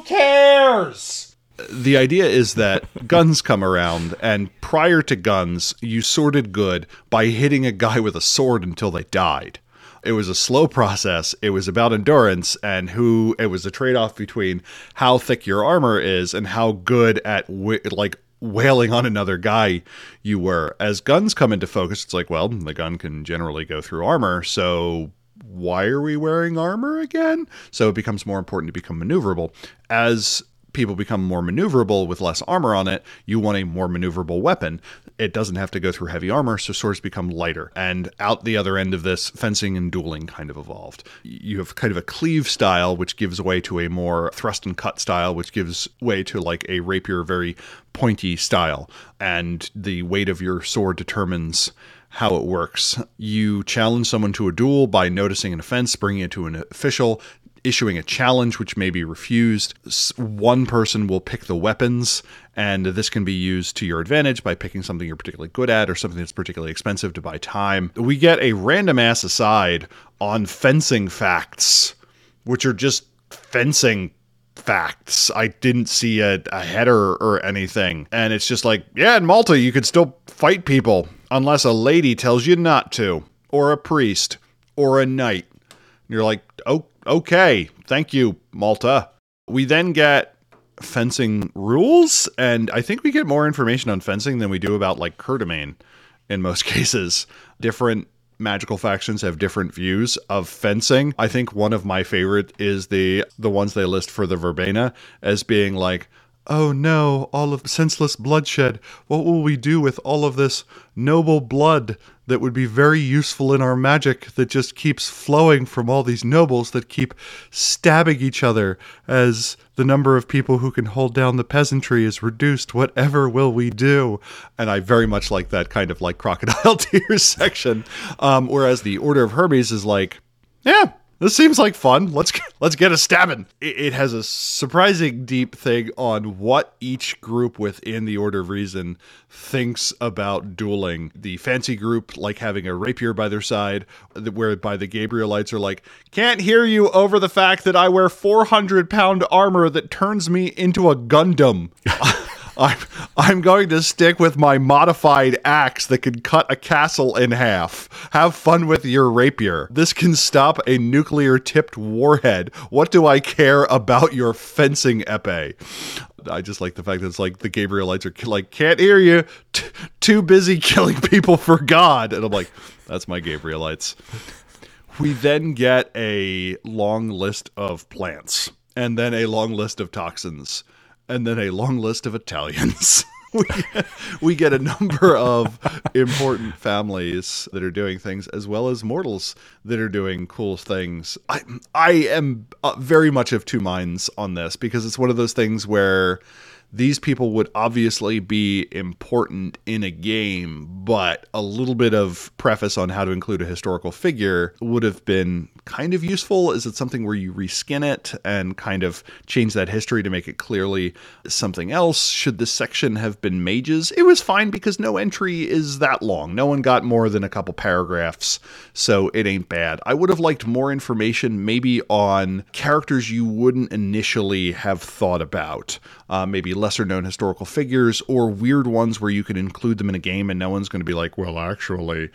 cares? The idea is that guns come around, and prior to guns, you sorted good by hitting a guy with a sword until they died. It was a slow process. It was about endurance, and who it was a trade-off between how thick your armor is and how good at wi- like wailing on another guy you were. As guns come into focus, it's like, well, the gun can generally go through armor, so why are we wearing armor again? So it becomes more important to become maneuverable. As people become more maneuverable with less armor on it, you want a more maneuverable weapon. It doesn't have to go through heavy armor, so swords become lighter. And out the other end of this, fencing and dueling kind of evolved. You have kind of a cleave style, which gives way to a more thrust and cut style, which gives way to like a rapier, very pointy style. And the weight of your sword determines how it works. You challenge someone to a duel by noticing an offense, bringing it to an official, issuing a challenge which may be refused. One person will pick the weapons, and this can be used to your advantage by picking something you're particularly good at or something that's particularly expensive to buy time. We get a random ass aside on fencing facts, which are just fencing facts. I didn't see a, a header or anything. And it's just like, yeah, in Malta, you could still fight people unless a lady tells you not to, or a priest, or a knight. And you're like, oh, okay, thank you, Malta. We then get fencing rules, and I think we get more information on fencing than we do about, like, Curdamane in most cases. Different magical factions have different views of fencing. I think one of my favorite is the the ones they list for the Verbena as being like, Oh no, all of the senseless bloodshed. What will we do with all of this noble blood that would be very useful in our magic that just keeps flowing from all these nobles that keep stabbing each other as the number of people who can hold down the peasantry is reduced? Whatever will we do? And I very much like that kind of like crocodile tears section. Um, whereas the Order of Hermes is like, yeah, this seems like fun. Let's let's get a stabbing. It, it has a surprising deep thing on what each group within the Order of Reason thinks about dueling. The fancy group like having a rapier by their side, whereby the Gabrielites are like, can't hear you over the fact that I wear four hundred pound armor that turns me into a Gundam. I'm, I'm going to stick with my modified axe that can cut a castle in half. Have fun with your rapier. This can stop a nuclear-tipped warhead. What do I care about your fencing epee? I just like the fact that it's like the Gabrielites are like, can't hear you. T- too busy killing people for God. And I'm like, that's my Gabrielites. We then get a long list of plants and then a long list of toxins. And then a long list of Italians. we, we get a number of important families that are doing things, as well as mortals that are doing cool things. I, I am uh, very much of two minds on this, because it's one of those things where these people would obviously be important in a game, but a little bit of preface on how to include a historical figure would have been kind of useful. Is it something where you reskin it and kind of change that history to make it clearly something else? Should this section have been mages? It was fine because no entry is that long. No one got more than a couple paragraphs, so it ain't bad. I would have liked more information maybe on characters you wouldn't initially have thought about. Uh, maybe lesser known historical figures or weird ones where you can include them in a game and no one's going to be like, well, actually.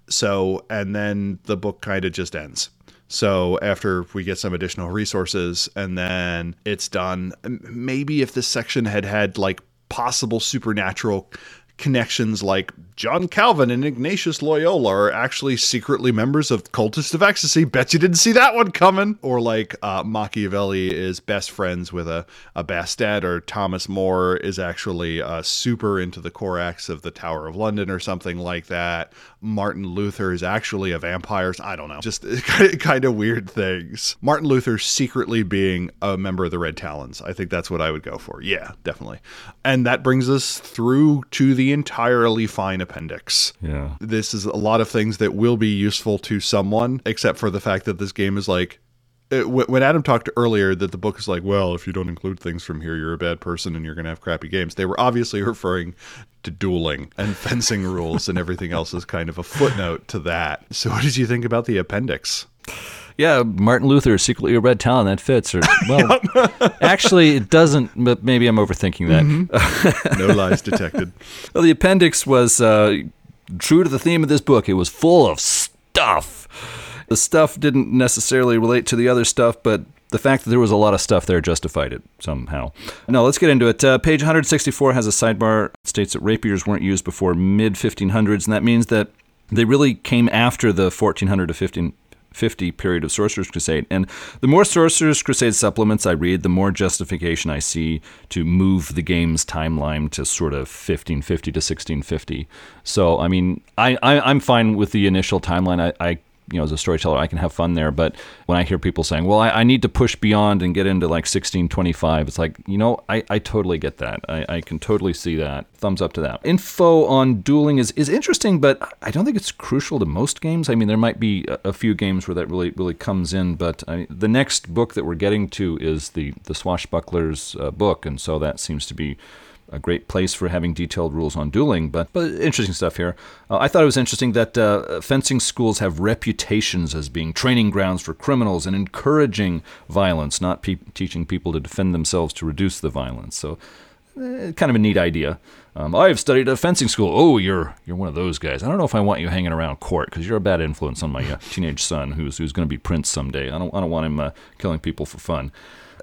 So, and then the book kind of just ends. So after we get some additional resources and then it's done, maybe if this section had had like possible supernatural connections, like John Calvin and Ignatius Loyola are actually secretly members of Cultists of Ecstasy. Bet you didn't see that one coming. Or like uh, Machiavelli is best friends with a, a Bastet, or Thomas More is actually uh, super into the Corax of the Tower of London or something like that. Martin Luther is actually a vampire. I don't know. Just kind of weird things. Martin Luther secretly being a member of the Red Talons. I think that's what I would go for. Yeah, definitely. And that brings us through to the entirely fine appendix. Yeah. This is a lot of things that will be useful to someone, except for the fact that this game is like, it, when Adam talked earlier that the book is like, well, if you don't include things from here, you're a bad person and you're going to have crappy games. They were obviously referring to dueling and fencing rules, and everything else is kind of a footnote to that. So what did you think about the appendix? Yeah, Martin Luther, secretly a Red Talon, that fits. Or, well, actually, it doesn't, but maybe I'm overthinking that. Mm-hmm. No lies detected. Well, the appendix was uh, true to the theme of this book. It was full of stuff. The stuff didn't necessarily relate to the other stuff, but the fact that there was a lot of stuff there justified it somehow. Now, let's get into it. Uh, page one sixty-four has a sidebar. It states that rapiers weren't used before mid fifteen hundreds, and that means that they really came after the fourteen hundred to fifteen fifty period of Sorcerer's Crusade. And the more Sorcerer's Crusade supplements I read, the more justification I see to move the game's timeline to sort of fifteen fifty to sixteen fifty. So, I mean, I, I, I'm fine with the initial timeline. I, I you know, as a storyteller, I can have fun there. But when I hear people saying, well, I, I need to push beyond and get into like sixteen twenty-five, it's like, you know, I, I totally get that. I, I can totally see that. Thumbs up to that. Info on dueling is, is interesting, but I don't think it's crucial to most games. I mean, there might be a, a few games where that really, really comes in, but I, the next book that we're getting to is the, the Swashbuckler's uh, book, and so that seems to be a great place for having detailed rules on dueling, but, but interesting stuff here. Uh, I thought it was interesting that uh, fencing schools have reputations as being training grounds for criminals and encouraging violence, not pe- teaching people to defend themselves to reduce the violence. So, uh, kind of a neat idea. Um, I have studied at a fencing school. Oh, you're you're one of those guys. I don't know if I want you hanging around court because you're a bad influence on my uh, teenage son who's who's going to be prince someday. I don't I don't want him uh, killing people for fun.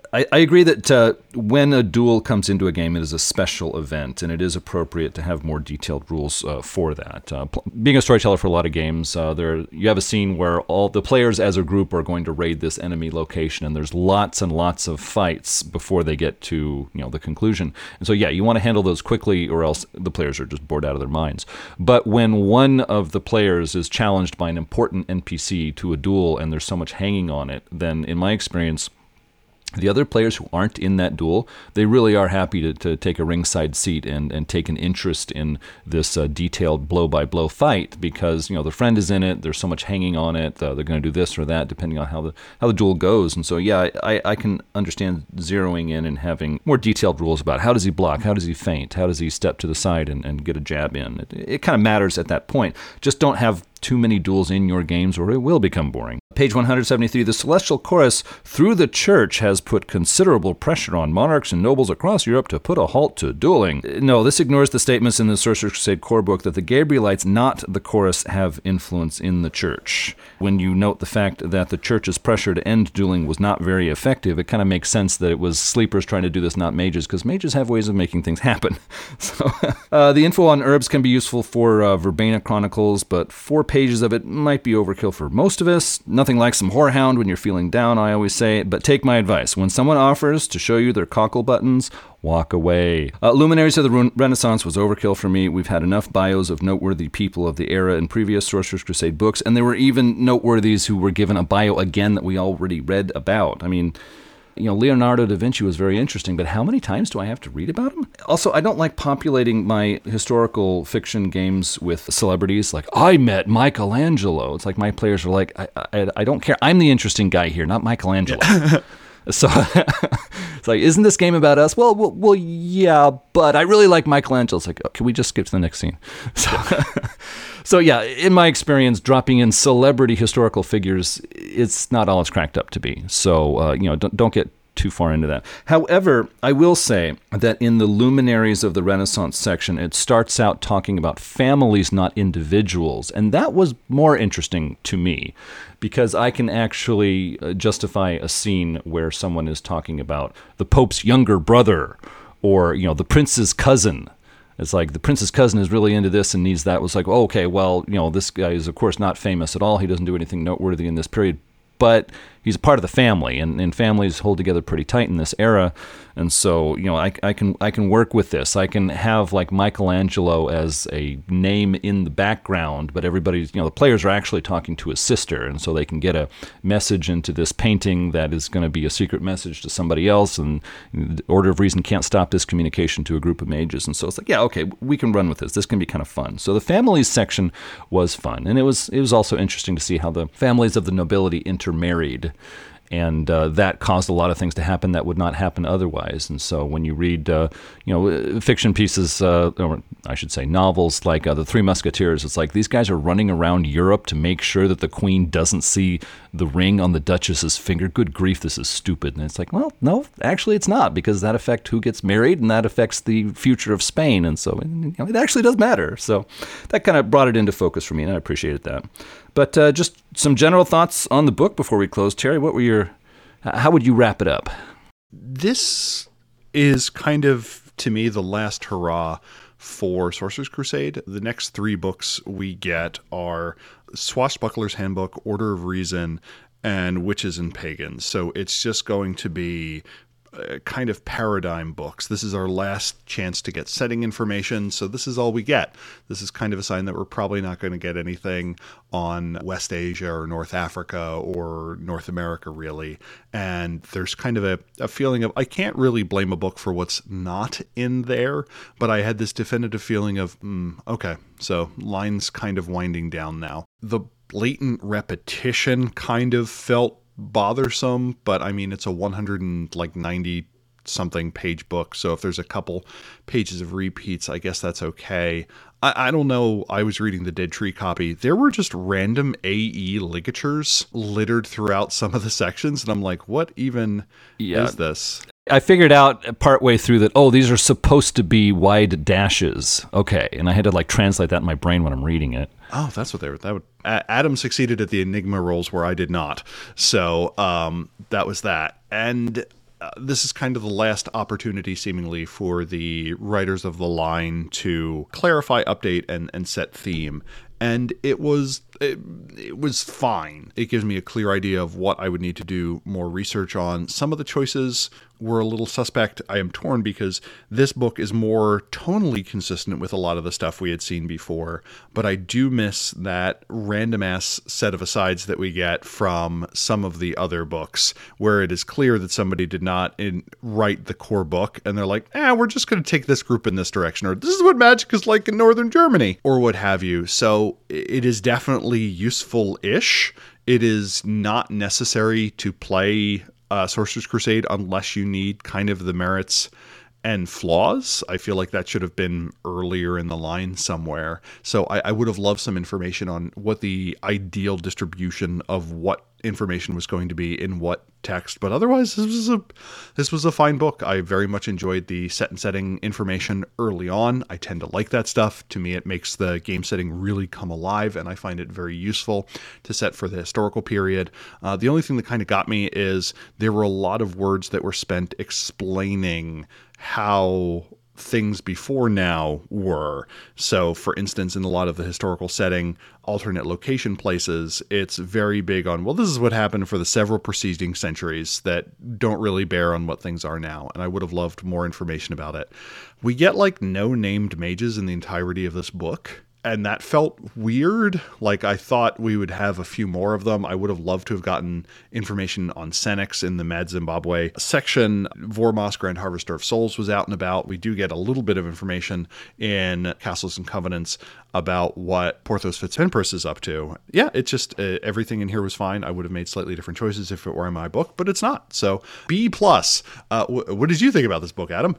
I, I agree that uh, when a duel comes into a game, it is a special event, and it is appropriate to have more detailed rules uh, for that. Uh, pl- being a storyteller for a lot of games, uh, there you have a scene where all the players as a group are going to raid this enemy location, and there's lots and lots of fights before they get to you know the conclusion. And so, yeah, you want to handle those quickly, or else the players are just bored out of their minds. But when one of the players is challenged by an important N P C to a duel, and there's so much hanging on it, then in my experience, the other players who aren't in that duel, they really are happy to, to take a ringside seat and, and take an interest in this uh, detailed blow-by-blow fight because, you know, the friend is in it, there's so much hanging on it, uh, they're going to do this or that depending on how the how the duel goes. And so, yeah, I, I can understand zeroing in and having more detailed rules about how does he block, how does he feint, how does he step to the side and, and get a jab in. It, it kind of matters at that point. Just don't have too many duels in your games or it will become boring. Page one hundred seventy-three, the Celestial Chorus through the church has put considerable pressure on monarchs and nobles across Europe to put a halt to dueling. No, this ignores the statements in the Sorcerer's Crusade core book that the Gabrielites, not the chorus, have influence in the church. When you note the fact that the church's pressure to end dueling was not very effective, it kind of makes sense that it was sleepers trying to do this, not mages, because mages have ways of making things happen. So uh, the info on herbs can be useful for uh, Verbena Chronicles, but four pages of it might be overkill for most of us. Nothing like some whorehound when you're feeling down, I always say, but take my advice. When someone offers to show you their cockle buttons, walk away. Uh, Luminaries of the Re- Renaissance was overkill for me. We've had enough bios of noteworthy people of the era in previous Sorcerer's Crusade books, and there were even noteworthies who were given a bio again that we already read about. I mean, you know, Leonardo da Vinci was very interesting, but how many times do I have to read about him? Also, I don't like populating my historical fiction games with celebrities. Like, I met Michelangelo. It's like my players are like, I, I, I don't care. I'm the interesting guy here, not Michelangelo. Yeah. So it's like, isn't this game about us? Well, well, well, yeah, but I really like Michelangelo. It's like, oh, can we just skip to the next scene? So, so yeah, in my experience, dropping in celebrity historical figures, it's not all it's cracked up to be. So, uh, you know, don't, don't get too far into that. However, I will say that in the Luminaries of the Renaissance section, it starts out talking about families, not individuals. And that was more interesting to me because I can actually justify a scene where someone is talking about the Pope's younger brother or, you know, the prince's cousin. It's like the prince's cousin is really into this and needs that. It was like, oh, okay, well, you know, this guy is, of course, not famous at all. He doesn't do anything noteworthy in this period. But he's a part of the family, and, and families hold together pretty tight in this era. And so, you know, I, I can I can work with this. I can have like Michelangelo as a name in the background, but everybody's, you know, the players are actually talking to his sister, and so they can get a message into this painting that is going to be a secret message to somebody else, and the Order of Reason can't stop this communication to a group of mages. And so it's like, yeah, okay, we can run with this. This can be kind of fun. So the families section was fun, and it was it was also interesting to see how the families of the nobility intermarried. And uh, that caused a lot of things to happen that would not happen otherwise. And so when you read, uh, you know, fiction pieces, uh, or I should say novels like uh, The Three Musketeers, it's like these guys are running around Europe to make sure that the queen doesn't see the ring on the Duchess's finger. Good grief, this is stupid. And it's like, well, no, actually it's not, because that affects who gets married and that affects the future of Spain. And so you know, it actually does matter. So that kind of brought it into focus for me, and I appreciated that. But uh, just some general thoughts on the book before we close. Terry, what were your, how would you wrap it up? This is kind of, to me, the last hurrah for Sorcerer's Crusade. The next three books we get are Swashbuckler's Handbook, Order of Reason, and Witches and Pagans. So it's just going to be uh, kind of paradigm books. This is our last chance to get setting information, so this is all we get. This is kind of a sign that we're probably not going to get anything on West Asia or North Africa or North America, really. And there's kind of a, a feeling of, I can't really blame a book for what's not in there, but I had this definitive feeling of, mm, okay, so line's kind of winding down now. The blatant repetition kind of felt bothersome, but I mean, it's a one hundred ninety something page book, so if there's a couple pages of repeats, I guess that's okay. I, I don't know, I was reading the Dead Tree copy. There were just random A E ligatures littered throughout some of the sections, and I'm like, what even yeah. is this? I figured out partway through that, oh, these are supposed to be wide dashes. Okay, and I had to like translate that in my brain when I'm reading it. Oh, that's what they were. That would Adam succeeded at the Enigma rolls where I did not. So um, that was that. And uh, this is kind of the last opportunity, seemingly, for the writers of the line to clarify, update, and, and set theme. And it was it, it was fine. It gives me a clear idea of what I would need to do more research on. Some of the choices were a little suspect. I am torn because this book is more tonally consistent with a lot of the stuff we had seen before, but I do miss that random-ass set of asides that we get from some of the other books, where it is clear that somebody did not in, write the core book, and they're like, eh, we're just going to take this group in this direction, or this is what magic is like in Northern Germany, or what have you. So it is definitely useful-ish. It is not necessary to play uh, Sorcerer's Crusade unless you need kind of the merits and flaws. I feel like that should have been earlier in the line somewhere. So I, I would have loved some information on what the ideal distribution of what information was going to be in what text. But otherwise, this was a this was a fine book. I very much enjoyed the set and setting information early on. I tend to like that stuff. To me, it makes the game setting really come alive, and I find it very useful to set for the historical period. Uh, the only thing that kind of got me is there were a lot of words that were spent explaining how things before now were. So, for instance, in a lot of the historical setting, alternate location places, it's very big on, well, this is what happened for the several preceding centuries that don't really bear on what things are now. And I would have loved more information about it. We get like no named mages in the entirety of this book. And that felt weird. Like, I thought we would have a few more of them. I would have loved to have gotten information on Senex in the Mad Zimbabwe section. Vormos, Grand Harvester of Souls, was out and about. We do get a little bit of information in Castles and Covenants about what Porthos Fitzhenpris is up to. Yeah, it's just uh, everything in here was fine. I would have made slightly different choices if it were in my book, but it's not. So B plus. Uh, w- what did you think about this book, Adam?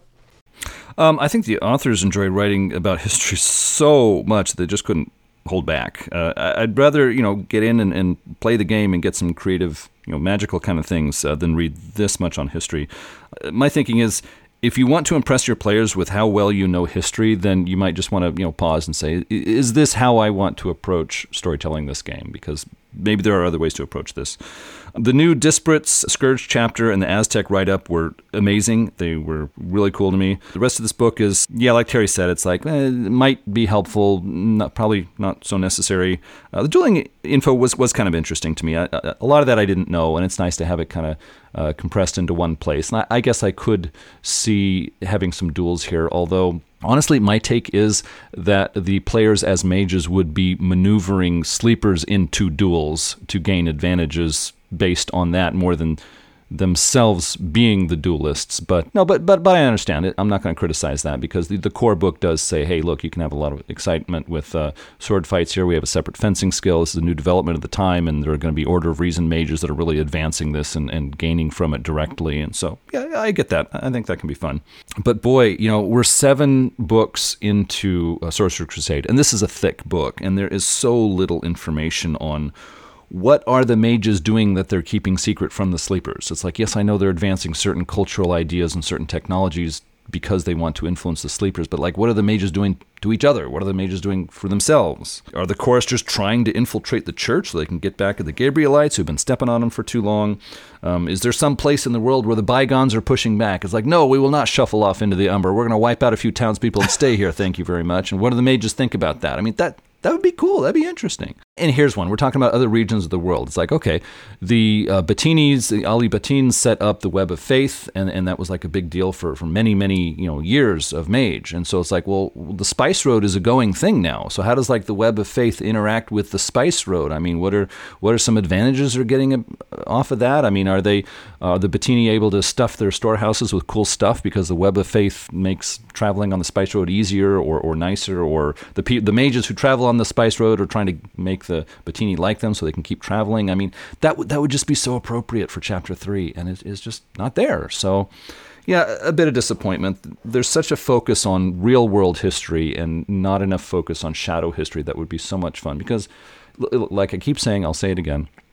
Um, I think the authors enjoyed writing about history so much that they just couldn't hold back. Uh, I'd rather, you know, get in and, and play the game and get some creative, you know, magical kind of things uh, than read this much on history. Uh, my thinking is, if you want to impress your players with how well you know history, then you might just want to, you know, pause and say, is this how I want to approach storytelling this game? Because maybe there are other ways to approach this. The new Disparates, Scourge chapter, and the Aztec write-up were amazing. They were really cool to me. The rest of this book is, yeah, like Terry said, it's like, eh, it might be helpful, not, probably not so necessary. Uh, the dueling info was, was kind of interesting to me. I, I, a lot of that I didn't know, and it's nice to have it kind of uh, compressed into one place. And I, I guess I could see having some duels here, although honestly, my take is that the players as mages would be maneuvering sleepers into duels to gain advantages based on that more than themselves being the duelists. But no, but but but I understand it. I'm not going to criticize that because the, the core book does say, hey, look, you can have a lot of excitement with uh, sword fights here. We have a separate fencing skill. This is a new development of the time, and there are going to be Order of Reason mages that are really advancing this and, and gaining from it directly. And so, yeah, I get that. I think that can be fun. But boy, you know, we're seven books into uh, Sorcerer's Crusade, and this is a thick book, and there is so little information on what are the mages doing that they're keeping secret from the sleepers? It's like, yes, I know they're advancing certain cultural ideas and certain technologies because they want to influence the sleepers, but like, what are the mages doing to each other? What are the mages doing for themselves? Are the choristers trying to infiltrate the church so they can get back at the Gabrielites who've been stepping on them for too long? Um, is there some place in the world where the bygones are pushing back? It's like, no, we will not shuffle off into the Umber. We're going to wipe out a few townspeople and stay here, thank you very much. And what do the mages think about that? I mean, that That would be cool. That'd be interesting. And here's one. We're talking about other regions of the world. It's like, okay, the uh, Batinis, the Ali Batins set up the Web of Faith, and, and that was like a big deal for, for many, many you know years of Mage. And so it's like, well, the Spice Road is a going thing now. So how does like the Web of Faith interact with the Spice Road? I mean, what are what are some advantages they're getting off of that? I mean, are they uh, the Batini able to stuff their storehouses with cool stuff because the Web of Faith makes traveling on the Spice Road easier or, or nicer? Or the the mages who travel on the Spice Road are trying to make the Batini like them so they can keep traveling. I mean, that would that would just be so appropriate for Chapter three, and it is just not there. So, yeah, a bit of disappointment. There's such a focus on real-world history and not enough focus on shadow history that would be so much fun because, like I keep saying, I'll say it again,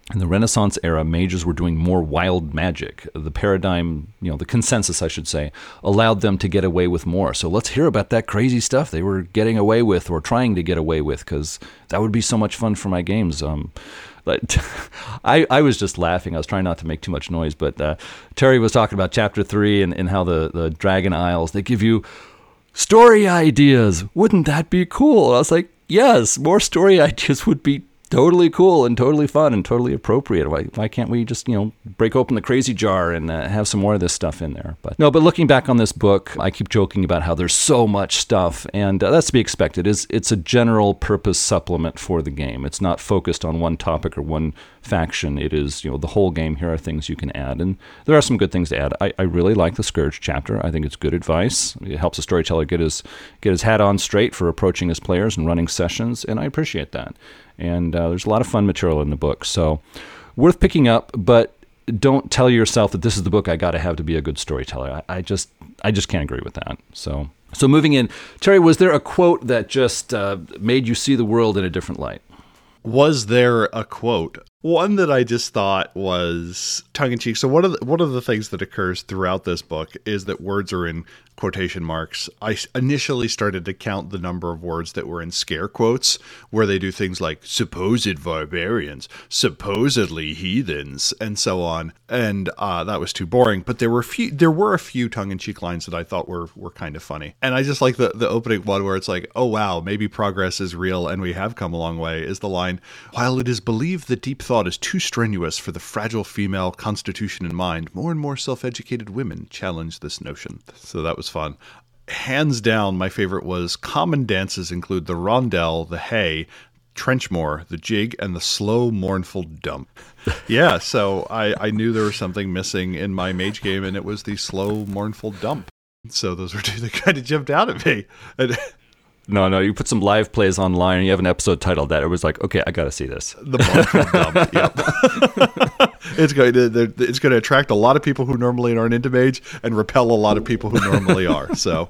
In the Renaissance era, mages were doing more wild magic. The paradigm, you know, the consensus, I should say, allowed them to get away with more. So let's hear about that crazy stuff they were getting away with or trying to get away with, because that would be so much fun for my games. Um, but I, I was just laughing. I was trying not to make too much noise, but uh, Terry was talking about chapter three and, and how the, the Dragon Isles, they give you story ideas. Wouldn't that be cool? I was like, yes, more story ideas would be totally cool and totally fun and totally appropriate. Why, why can't we just, you know, break open the crazy jar and uh, have some more of this stuff in there? But no, but looking back on this book, I keep joking about how there's so much stuff, and uh, that's to be expected. It's, it's a general purpose supplement for the game. It's not focused on one topic or one faction. It is, you know, the whole game. Here are things you can add, and there are some good things to add. I, I really like the Scourge chapter. I think it's good advice. It helps a storyteller get his get his hat on straight for approaching his players and running sessions, and I appreciate that. And uh, there's a lot of fun material in the book, so worth picking up. But don't tell yourself that this is the book I got to have to be a good storyteller. I, I just, I just can't agree with that. So, so moving in, Terry, was there a quote that just uh, made you see the world in a different light? Was there a quote? One that I just thought was tongue-in-cheek. So one of the, one of the things that occurs throughout this book is that words are in quotation marks. I initially started to count the number of words that were in scare quotes, where they do things like supposed barbarians, supposedly heathens, and so on. And uh, that was too boring. But there were a few, there were a few tongue-in-cheek lines that I thought were were kind of funny. And I just like the, the opening one where it's like, oh wow, maybe progress is real and we have come a long way, is the line, while it is believed that deep thought is too strenuous for the fragile female constitution and mind, more and more self-educated women challenge this notion. So that was fun. Hands down, my favorite was common dances include the rondel, the hay, trenchmore, the jig, and the slow, mournful dump. Yeah, so I, I knew there was something missing in my mage game, and it was the slow, mournful dump. So those were two that kind of jumped out at me. And No, no, you put some live plays online and you have an episode titled that. It was like, okay, I got to see this. The mournful dump, yep. It's going to it's going to attract a lot of people who normally aren't into mage and repel a lot of people who normally are. So,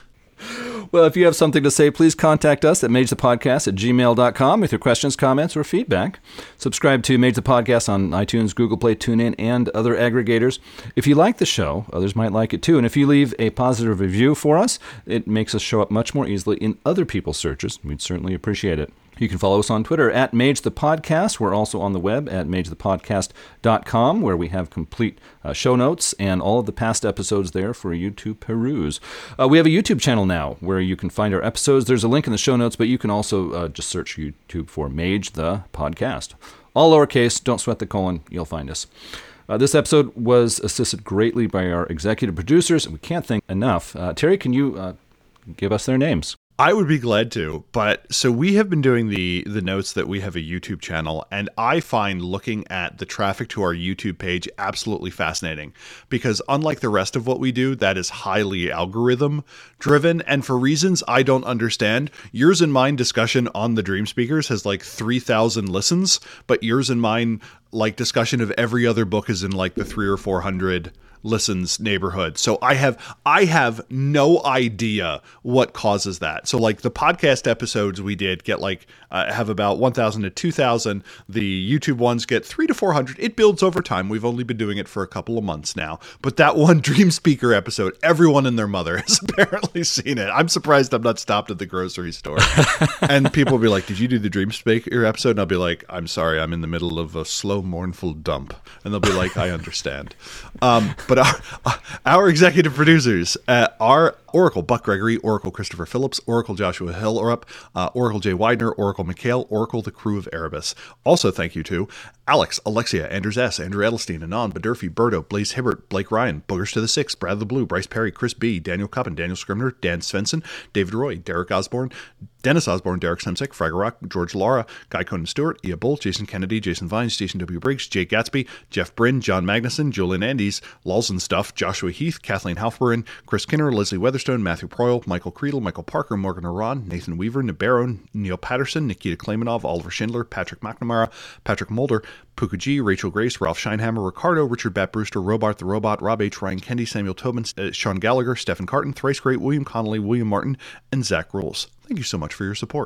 well, if you have something to say, please contact us at mage the podcast at gmail dot com with your questions, comments, or feedback. Subscribe to Mage the Podcast on iTunes, Google Play, TuneIn, and other aggregators. If you like the show, others might like it too. And if you leave a positive review for us, it makes us show up much more easily in other people's searches. We'd certainly appreciate it. You can follow us on Twitter at Mage the Podcast. We're also on the web at mage the podcast dot com, where we have complete uh, show notes and all of the past episodes there for you to peruse. Uh, we have a YouTube channel now where you can find our episodes. There's a link in the show notes, but you can also uh, just search YouTube for Mage the Podcast. All lowercase, don't sweat the colon, you'll find us. Uh, this episode was assisted greatly by our executive producers, and we can't thank enough. Uh, Terry, can you uh, give us their names? I would be glad to, but so we have been doing the the notes that we have a YouTube channel, and I find looking at the traffic to our YouTube page absolutely fascinating, because unlike the rest of what we do, that is highly algorithm driven, and for reasons I don't understand. Yours and mine discussion on the Dream Speakers has like three thousand listens, but yours and mine like discussion of every other book is in like the three or four hundred listens neighborhood. So I have I have no idea what causes that. So like the podcast episodes we did get like uh, have about one thousand to two thousand. The YouTube ones get three to four hundred. It builds over time. We've only been doing it for a couple of months now. But that one Dream Speaker episode, everyone and their mother has apparently seen it. I'm surprised I'm not stopped at the grocery store. And people will be like, did you do the Dream Speaker episode? And I'll be like, I'm sorry, I'm in the middle of a slow, mournful dump. And they'll be like, I understand. Um, but But our, our executive producers uh, are Oracle Buck Gregory, Oracle Christopher Phillips, Oracle Joshua Hillerup, uh, Oracle Jay Widener, Oracle McHale, Oracle the crew of Erebus. Also thank you to Alex, Alexia, Anders S., Andrew Edelstein, Anand, Badurfi, Berto, Blaze Hibbert, Blake Ryan, Boogers to the Six, Brad the Blue, Bryce Perry, Chris B., Daniel Cuppin, Daniel Scribner, Dan Svensson, David Roy, Derek Osborne, Dennis Osborne, Derek Semsek, Fraggle Rock, George Lara, Guy Conan Stewart, Ia Bull, Jason Kennedy, Jason Vines, Jason W. Briggs, Jake Gatsby, Jeff Bryn, John Magnuson, Julian Andes, Lulz and Stuff, Joshua Heath, Kathleen Halfburin, Chris Kinner, Leslie Weatherstone, Matthew Proyle, Michael Creedle, Michael Parker, Morgan Aron, Nathan Weaver, Nibaro, Neil Patterson, Nikita Klaimanov, Oliver Schindler, Patrick McNamara, Patrick Mulder, Puka G, Rachel Grace, Ralph Scheinhammer, Ricardo, Richard Bat Brewster, Robart the Robot, Rob H, Ryan Kendi, Samuel Tobin, uh, Sean Gallagher, Stephen Carton, Thrice Great, William Connolly, William Martin, and Zach Rolls. Thank you so much for your support.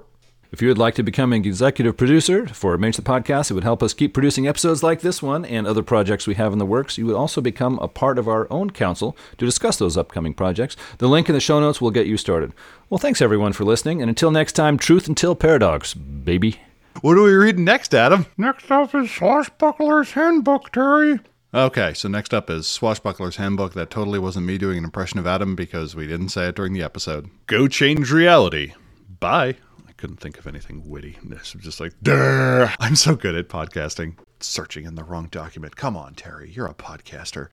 If you would like to become an executive producer for Manage the Podcast, it would help us keep producing episodes like this one and other projects we have in the works. You would also become a part of our own council to discuss those upcoming projects. The link in the show notes will get you started. Well, thanks everyone for listening, and until next time, truth until paradox, baby. What are we reading next, Adam? Next up is Swashbuckler's Handbook, Terry. Okay, so next up is Swashbuckler's Handbook. That totally wasn't me doing an impression of Adam because we didn't say it during the episode. Go change reality. Bye. Couldn't think of anything witty. This was just like, duh. I'm so good at podcasting. Searching in the wrong document. Come on, Terry. You're a podcaster.